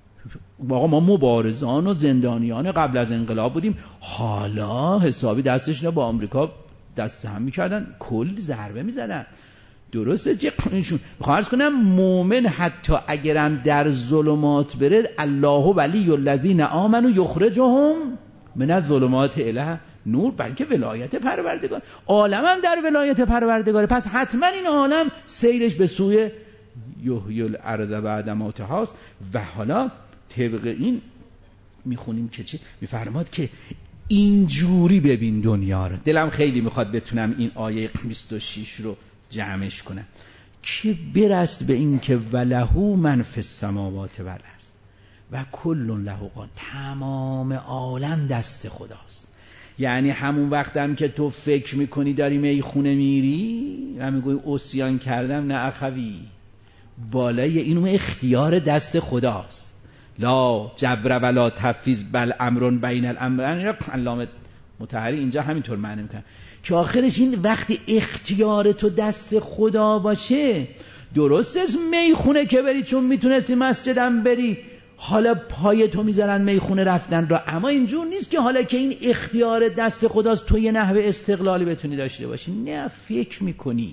آقا ما مبارزان و زندانیان قبل از انقلاب بودیم، حالا حسابی دستشون با آمریکا دست هم میکردن، کل ضربه میزدن. درسته چه اینشون میخوام عرض کنم مومن حتی اگرم در ظلمات بره، الله ولی الذین آمنوا یخرجهم من الظلمات الی نور، بلکه ولایت پروردگار، عالم هم در ولایت پروردگاره، پس حتما این عالم سیرش به سوی یحیی الارض بعد موتها است. و حالا طبق این میخونیم که چی میفرماد که اینجوری ببین دنیا رو. دلم خیلی میخواد بتونم این آیه 26 رو جمعش کنم که برس به این که ولهو من فی السماوات و الارض و کل له قان، تمام عالم دست خداست. یعنی همون وقتم که تو فکر میکنی داری میخونه میری و میگوی عصیان کردم، نه اخوی، بالای اینو اختیار دست خداست. لا جبر ولا تفیض بل امر بین الامرین. علامه مطهری اینجا همینطور معنی میکنه که آخرش این وقتی اختیار تو دست خدا باشه، درست است میخونه که بری چون میتونستی مسجدم بری، حالا پای تو میذارن میخونه رفتن را، اما اینجور نیست که حالا که این اختیار دست خداست تو یه نحوه استقلالی بتونی داشته باشی. نه، فکر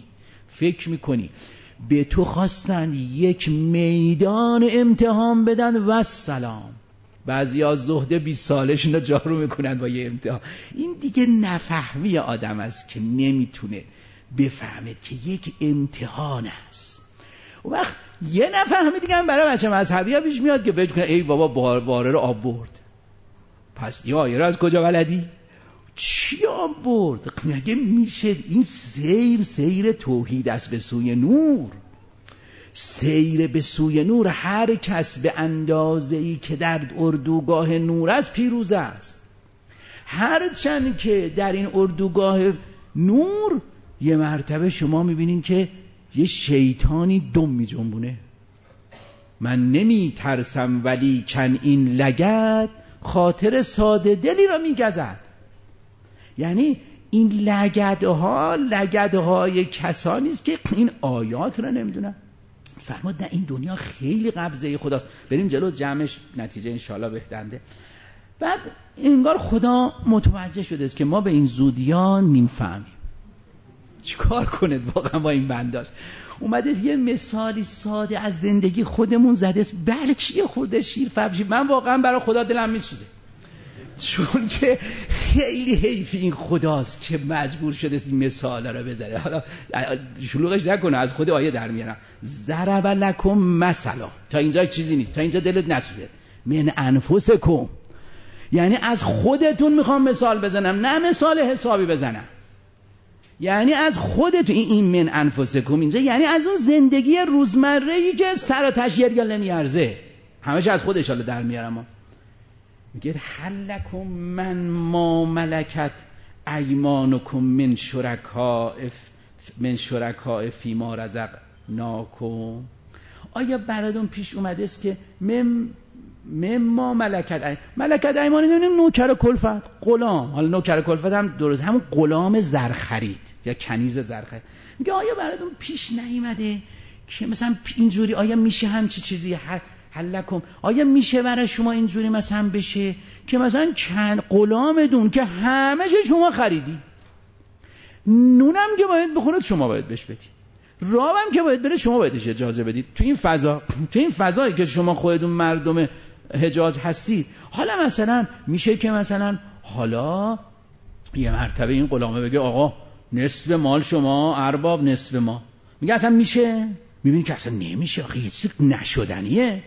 میکنی به تو خواستن یک میدان امتحان بدن و سلام. بعضی ها زهد 20 سالشون رو جارو میکنن با یه امتحان. این دیگه نفهمی آدم است که نمیتونه بفهمد که یک امتحان است. و وقت یه نفهمی دیگه هم برای بچه مذهبی ها پیش میاد که فکر کنه ای بابا واره رو آب برد، پس یه آیه رو از کجا بلدی؟ چی آب برد؟ مگه میشه؟ این سیر توحید است به سوی نور. سیر به سوی نور، هر کس به اندازه‌ای که در اردوگاه نور است پیروز است. هرچند که در این اردوگاه نور یه مرتبه شما میبینین که یه شیطانی دم می جنبونه. من نمی ترسم ولی کن این لگد خاطر ساده دلی را می گزد. یعنی این لگدهای کسانی است که این آیات را نمیدونن. فرمود نه، این دنیا خیلی قبضه خداست. بریم جلو جمعش نتیجه انشاءالله بهتره. بعد انگار خدا متوجه شده است که ما به این زودیان نمیفهمیم. چیکار کنه واقعا با این بنداش؟ اومده یه مثالی ساده از زندگی خودمون زده است، بلکه یه خورده شیر فبشی. من واقعا برای خدا دلم میسوزه، چون که خیلی حیف این خداست که مجبور شده است این مثالا رو بزنه. حالا شلوغش نکنه، از خود آیه در میارم. ضرب لکم مثلا، تا اینجا چیزی نیست، تا اینجا دلت نسوزه. من انفسکم، یعنی از خودتون میخوام مثال بزنم، نه مثال حسابی بزنم. یعنی از خودتون، این من انفسکم اینجا یعنی از اون زندگی روزمره‌ای که سر و تشیر یا نمیارزه، همش از خودش حالا در میارم. میگه حلکم من ما ملکت ایمانکم من شرکاء فی ما رزقناکم. آیا براتون پیش اومده است که ما ملکت ایمان نمیدونیم نوکر کلفت، غلام، حالا نوکر کلفت هم درست همون غلام زرخرید یا کنیز زرخرید. میگه آیا براتون پیش نیامده که مثلا اینجوری آیا میشه همچی چیزی حلکم، آیا میشه برای شما اینجوری مثلا بشه که مثلا چند غلامتون که همه شما خریدی، نونم که باید بخورد شما باید بهش بدی، رابم که باید بره شما باید اجازه بدید. تو این فضایی که شما خودتون مردم حجاز هستید، حالا مثلا میشه که مثلا حالا یه مرتبه این غلامه بگه آقا نصف مال شما، ارباب نصف ما. میگه اصلا میشه؟ میبینی که اصلا نمیشه، آخه یه چیز نشدنیه.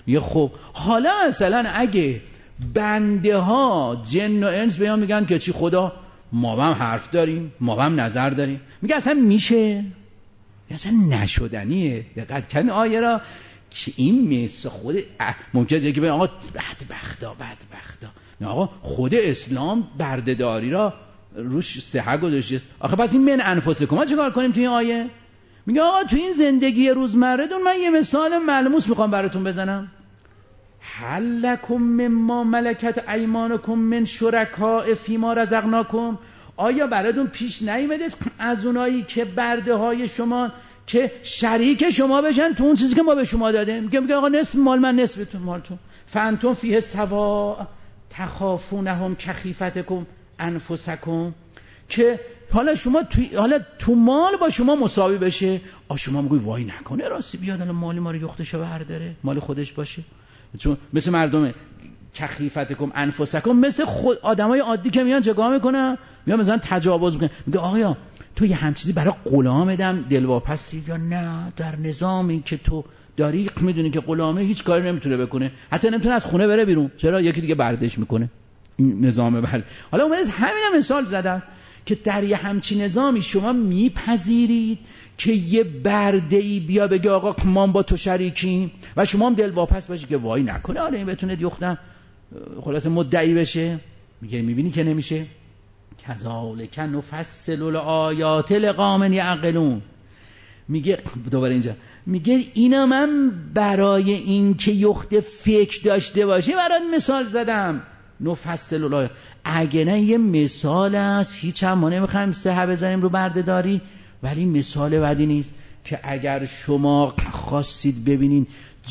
میگه خب حالا مثلا اگه بنده ها جن و انس بیان میگن که چی خدا ما هم حرف داریم، ما هم نظر داریم، میگه اصلا میشه؟ اصلا نشدنیه. دقت کن آیه را که این مثل خود ممکنه که بگن آقا بدبختا نه آقا خود اسلام بردهداری را روش صحه گذاشته است. آخه پس این من انفسکم ما چیکار کنیم توی این آیه؟ میگه آقا تو این زندگی روزمره‌تون من یه مثال ملموس میخوام براتون بزنم. هل لکم مما ملکت ایمانکم من شرکاء فیما رزقناکم، آیا براتون پیش نیامده از اونایی که برده های شما که شریک شما بشن تو اون چیزی که ما به شما داده؟ میگه آقا نصف مال من نصف مالتون، فانتم فیه سوا تخافونهم کخیفتکم انفسکم، که حالا شما تو مال با شما مساوی بشه. شما میگی وای نکنه راستی بیاد الان مال ما رو یختشو برداره، مال خودش باشه. چون مثل مردم کخیفتکم انفسکم، مثل خود آدمای عادی که میان چگاه میکنن، میان مثلا تجاوز میکنن. میگه آقا تو یه هم چیزی برای غلام بدم دلواپسی یا نه؟ در نظامی که تو داری میدونی که غلامه هیچ کاری نمیتونه بکنه، حتی نمیتونه از خونه بره بیرون، چرا؟ یکی دیگه بردش میکنه. این نظام برد. حالا اومد همین مثال زده است که در یه همچین نظامی شما میپذیرید که یه برده‌ای بیا بگه آقا ما با تو شریکیم و شما هم دلواپس باشی که وای نکنه حالا این بتونه یختم خلاص مدعی بشه. میگه میبینی که نمیشه. کذالک نفصل الآیات لقوم یعقلون. میگه دوباره اینجا میگه اینا من برای این که یخت فکر داشته باشه برات مثال زدم. نفصل الآیات، اگه نه یه مثال است، هیچ هم ما نمیخوایم سهه بزنیم رو بردهداری، ولی مثال بدی نیست که اگر شما خواستید ببینین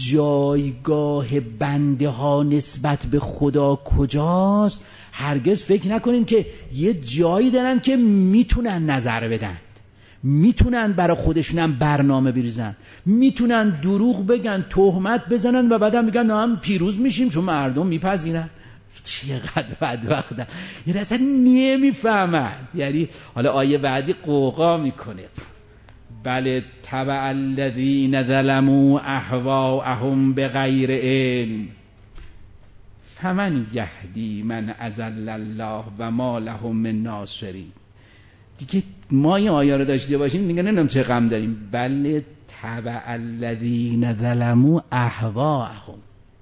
جایگاه بنده ها نسبت به خدا کجاست، هرگز فکر نکنین که یه جایی دارن که میتونن نظر بدن، میتونن برای خودشونم برنامه بریزن، میتونن دروغ بگن، تهمت بزنن و بعدم میگن نه هم پیروز میشیم چون مردم میپذیرن. چقدر بدبختن، یعنی اصلا نمیفهمن. یعنی حالا آیه بعدی قوقا میکنه بله تبع الذین ظلموا اهواءهم بغیر علم فمن یهدی من اضل الله و ما لهم من ناصرین. دیگه ما این آیه رو داشته باشیم دیگه نمیدونم چه غم داریم. بله تبع الذین ظلموا اهواءهم،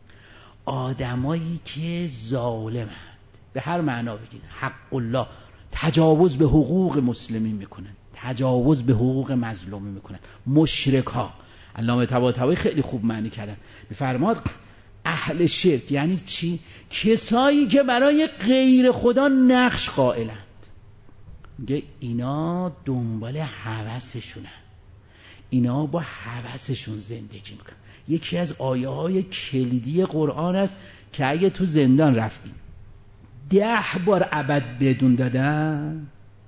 آدمایی که ظالمند به هر معنا بگید، حق الله، تجاوز به حقوق مسلمین میکنن، تجاوز به حقوق مظلومین میکنن، مشرکا. علامه طباطبایی خیلی خوب معنی کردن، میفرماد اهل شرک یعنی چی؟ کسایی که برای غیر خدا نقش قائلند. میگه اینا دنبال هوسشونن، اینا با هوسشون زندگی میکنن. یکی از آیه های کلیدی قرآن است که اگه تو زندان رفتیم 10 بار ابد بدون دادن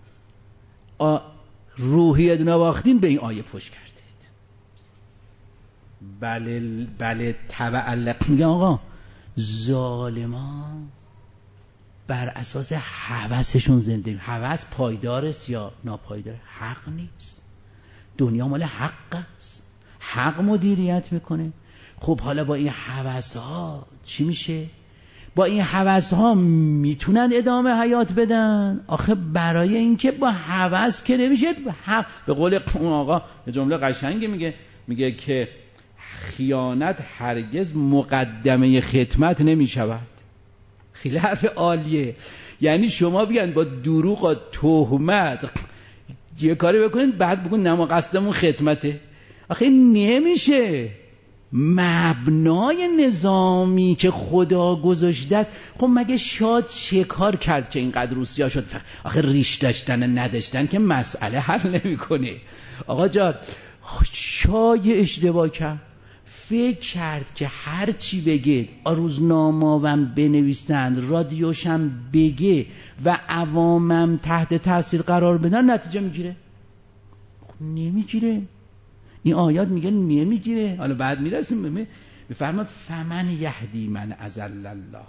روحی ادنا باختین به این آیه پشت کردید. بله تبع. میگه آقا ظالمان بر اساس هوسشون زندگی. هوس پایدارست یا ناپایدار؟ حق نیست. دنیا مال حق است، حق مدیریت میکنه. خب حالا با این هوس ها چی میشه؟ با این هوس ها میتونن ادامه حیات بدن؟ آخه برای اینکه با هوس که نمیشه حق. به قول اون آقا یه جمله قشنگی میگه که خیانت هرگز مقدمه خدمت نمیشود. خیلی حرف عالیه. یعنی شما بیان با دروغ و تهمت یه کاری بکنین بعد بگون نه ما قصدمون خدمته. آخه نمیشه. مبنای نظامی که خدا گذاشته است. خب مگه شاه چه کار کرد که اینقدر روسیا شد؟ آخه ریش داشتن نداشتن که مسئله حل نمیکنه. آقا جان شاه اشتباه کرد، فکر کرد که هر چی بگه روزنامه‌ام بنویسند، رادیوشم بگه و عوامم تحت تاثیر قرار بدن نتیجه میگیره. خب نمیگیره. این آیات میگه نمیگیره. حالا بعد میرسیم میفرماد فمن یهدی من اضل الله.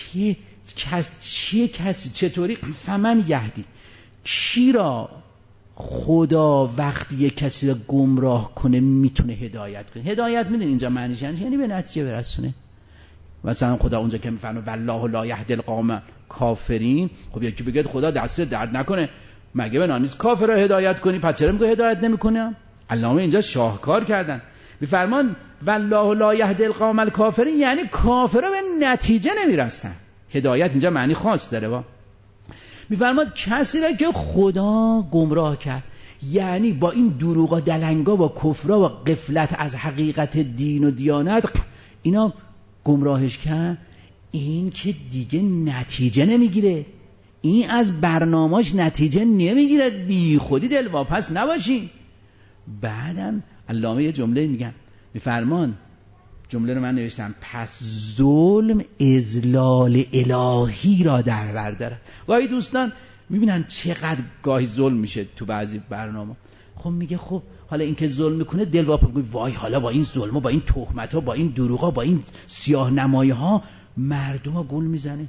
چه کسی چطوری فمن یهدی کی را خدا وقتی یک کسی رو گمراه کنه میتونه هدایت کنه. هدایت میدونی اینجا معنیش یعنی به نتیجه برسونه. مثلا خدا اونجا که میفرمه والله لا یهدی القوم کافرین، خب یکی بگه خدا دست درد نکنه، مگه بنا نیست کافر رو هدایت کنی؟ پس چرا میگه هدایت نمیکنه؟ علامه اینجا شاهکار کردن، میفرمان والله لا یهدی القوم الکافرین، یعنی کافرها به نتیجه نمیرسن. هدایت اینجا معنی خاص داره. با میفرماد کسی را که خدا گمراه کرد، یعنی با این دروغا دلنگا با کفرا و غفلت از حقیقت دین و دیانت اینا گمراهش کرد، این که دیگه نتیجه نمیگیره، این از برنامه‌اش نتیجه نمیگیره، بی خودی دلواپس نباشین. بعدم علامه یه جمله میگن، میفرمان جمله رو من نوشتم، پس ظلم اذلال الهی را در بر دارد. گاهی دوستان میبینن چقدر گاهی ظلم میشه تو بعضی برنامه، خب میگه خب حالا این که ظلم میکنه دلواپس میگه وای حالا با این ظلم و با این تهمت ها با این دروغا با این سیاه نمایی ها مردم ها گول میزنه.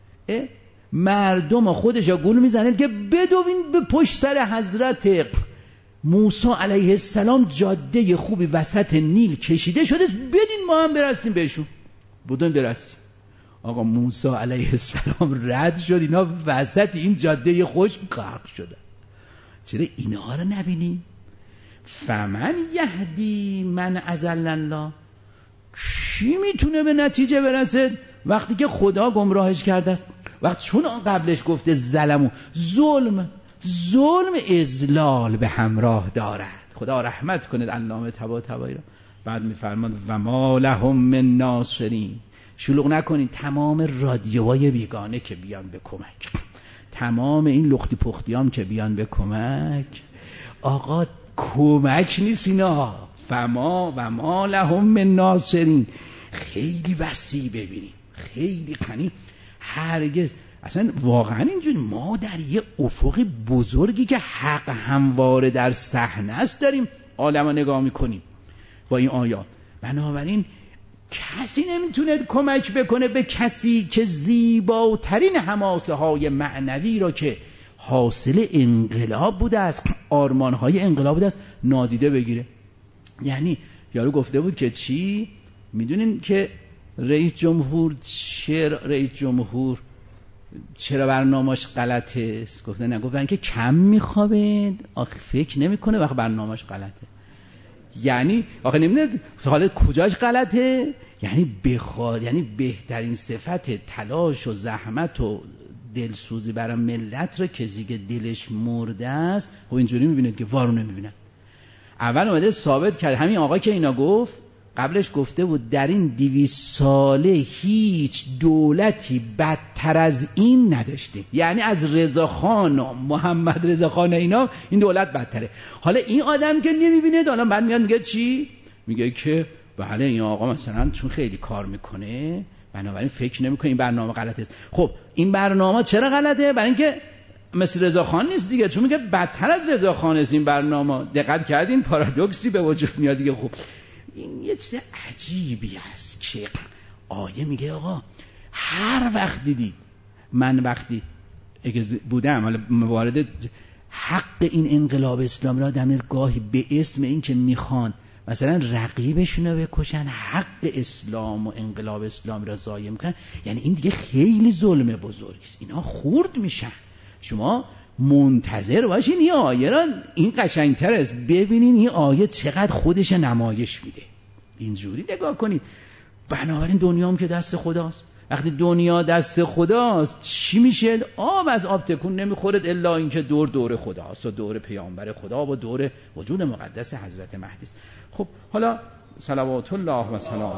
مردم ها خودش ها گول میزنه که بدوین به پشت سر حضرت موسی علیه السلام جاده خوبی وسط نیل کشیده شده، بدین ما هم برسیم بهشون. بودن برسیم. آقا موسی علیه السلام رد شد، اینا وسط این جاده خوش غرق شدن. چرا اینها رو نبینیم؟ فمن یهدی من اضل الله، کی میتونه به نتیجه برسه وقتی که خدا گمراهش کرده است؟ وقت چون قبلش گفته ظلمو، ظلم اذلال به همراه دارد. خدا رحمت کنه علامه طباطبایی را. بعد میفرماد و ما لهم من ناصرین، شلوغ نکنین تمام رادیوهای بیگانه که بیان به کمک، تمام این لختی پختیام که بیان به کمک، آقا کمک نیست اینا. و ما لهم من ناصرین خیلی وسیع ببینیم، خیلی غنی، هرگز اصلا واقعا اینجوری ما در یه افق بزرگی که حق همواره در صحنه است داریم عالمو نگاه میکنیم با این آیات. بنابراین کسی نمیتونه کمک بکنه به کسی که زیباترین حماسه های معنوی را که حاصل انقلاب بوده است، آرمانهای انقلاب بوده است، نادیده بگیره. یعنی یارو گفته بود که چی؟ میدونین که رئیس جمهور چرا برنامه‌اش غلطه؟ گفته نه، گفتن که کم میخوابه، آخه فکر نمیکنه وقت برنامه‌اش غلطه. یعنی آخه نمیدونه حالا کجاش غلطه، یعنی بخواد، یعنی بهترین صفت تلاش و زحمت و دلسوزی برای ملت رو که زیگه دلش مرده است، خب اینجوری میبینه که وارو نمیبینه. اول اومده ثابت کرد، همین آقا که اینا گفت قبلش گفته بود در این 200 ساله هیچ دولتی بدتر از این نداشته، یعنی از رضاخان و محمد رضاخان اینا این دولت بدتره. حالا این آدم که نمیبینه، حالا بعد میاد میگه چی؟ میگه که بله این آقا مثلا چون خیلی کار میکنه بنابراین فکر نمیکنه این برنامه غلطه است. خب این برنامه چرا غلطه؟ برای اینکه مثل رضاخان نیست دیگه، چون میگه بدتر از رضاخان است این برنامه. دقت کردین پارادوکسی به وجود میاد دیگه. خب این یه چیز عجیبی است که آیه میگه آقا هر وقت دیدید، من وقتی بودم حالا وارد حق این انقلاب اسلامی را دم گاهی به اسم این که میخوان مثلا رقیبشون رو بکشن حق اسلام و انقلاب اسلامی را ضایع میکنن، یعنی این دیگه خیلی ظلم بزرگی است، اینا خورد میشن. شما منتظر باشین این آیه را، این قشنگتر است، ببینین این آیه چقدر خودش نمایش میده. اینجوری نگاه کنید. بنابراین دنیا هم که دست خداست. وقتی دنیا دست خداست چی میشه؟ آب از آب تکون نمیخورد الا اینکه دور خداست و دور پیامبر خدا و دور وجود مقدس حضرت مهدی است. خب حالا صلوات الله و سلام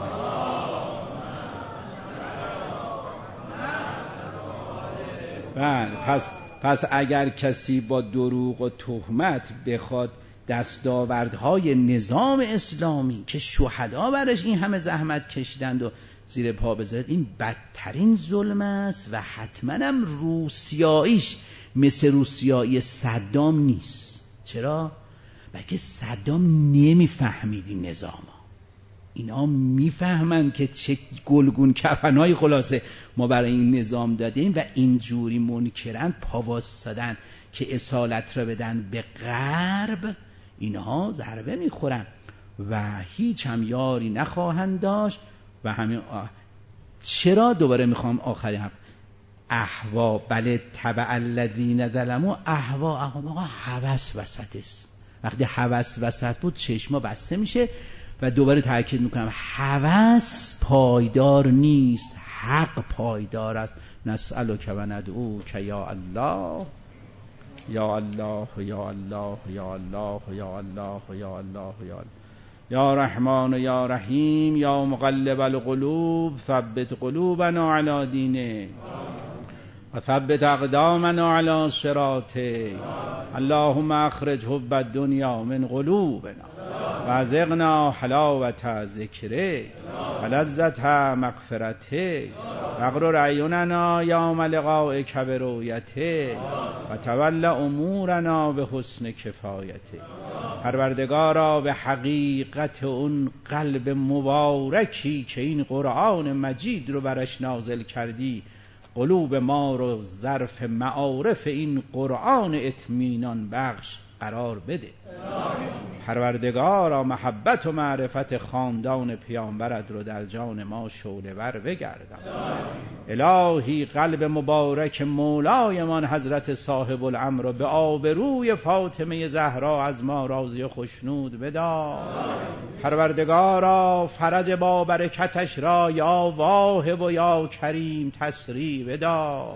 علیه. پس اگر کسی با دروغ و تهمت بخواد دستاوردهای نظام اسلامی که شهدا برش این همه زحمت کشیدند و زیر پا بذارد، این بدترین ظلم است و حتما هم روسیاییش مثل روسیایی صدام نیست. چرا؟ بلکه صدام نمیفهمید این نظام ها. اینا میفهمن که چه گلگون کفنهای خلاصه ما برای این نظام دادیم و اینجوری منکرن پا واسطادن که اصالت را بدن به غرب، اینها ضربه میخورن و هیچ هم یاری نخواهند داشت. و همین چرا دوباره میخوام آخری هم احوا بله تبع الذین ظلموا اهواءهم، آقا هوس وسط است. وقتی هوس وسط بود چشما بسته میشه. و دوباره تاکید میکنم هوس پایدار نیست، حق پایدار است. نسألک و ندعوک یا الله یا الله یا الله یا الله یا الله یا الله یا الله یا رحمان یا رحیم یا مقلب القلوب ثبت قلوبنا علی دینک و ثبت اقدامنا علی صراطک. اللهم اخرج حب الدنیا من قلوبنا و ذقنا حلاوة ذکرک و لذة مغفرتک و اغرر اعیننا یوم لقائک برؤیتک و تول امورنا به حسن کفایتک. پروردگارا به حقیقت اون قلب مبارکی که این قرآن مجید رو برش نازل کردی، قلوب ما رو ظرف معارف این قرآن اطمینان بخش قرار بده. پروردگارا محبت و معرفت خاندان پیامبرت رو در جان ما شعله ور بگردان. الهی قلب مبارک مولایمان حضرت صاحب الامر رو به آبروی فاطمه زهرا از ما راضی و خوشنود بدار. پروردگارا فرج با برکتش را یا واهب و یا کریم تسریع بدار.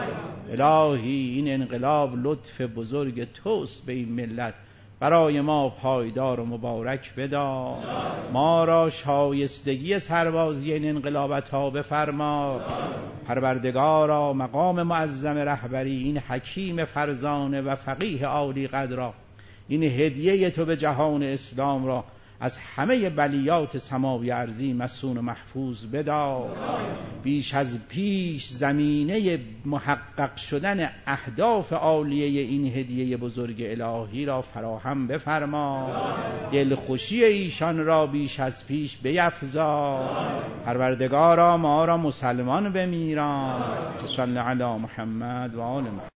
الهی این انقلاب لطف بزرگ توست به این ملت، برای ما پایدار و مبارک بدار. ما را شایستگی سربازی این انقلاب عطا بفرما. پروردگارا مقام معظم رهبری این حکیم فرزانه و فقیه عالی قدر، این هدیه تو به جهان اسلام را از همه بلیات سماوی ارضی مصون و محفوظ بدار. بیش از پیش زمینه محقق شدن اهداف عالیه این هدیه بزرگ الهی را فراهم بفرما. دلخوشی ایشان را بیش از پیش بیفزا. پروردگارا ما را مسلمان بمیران. صلی علی محمد و آل محمد.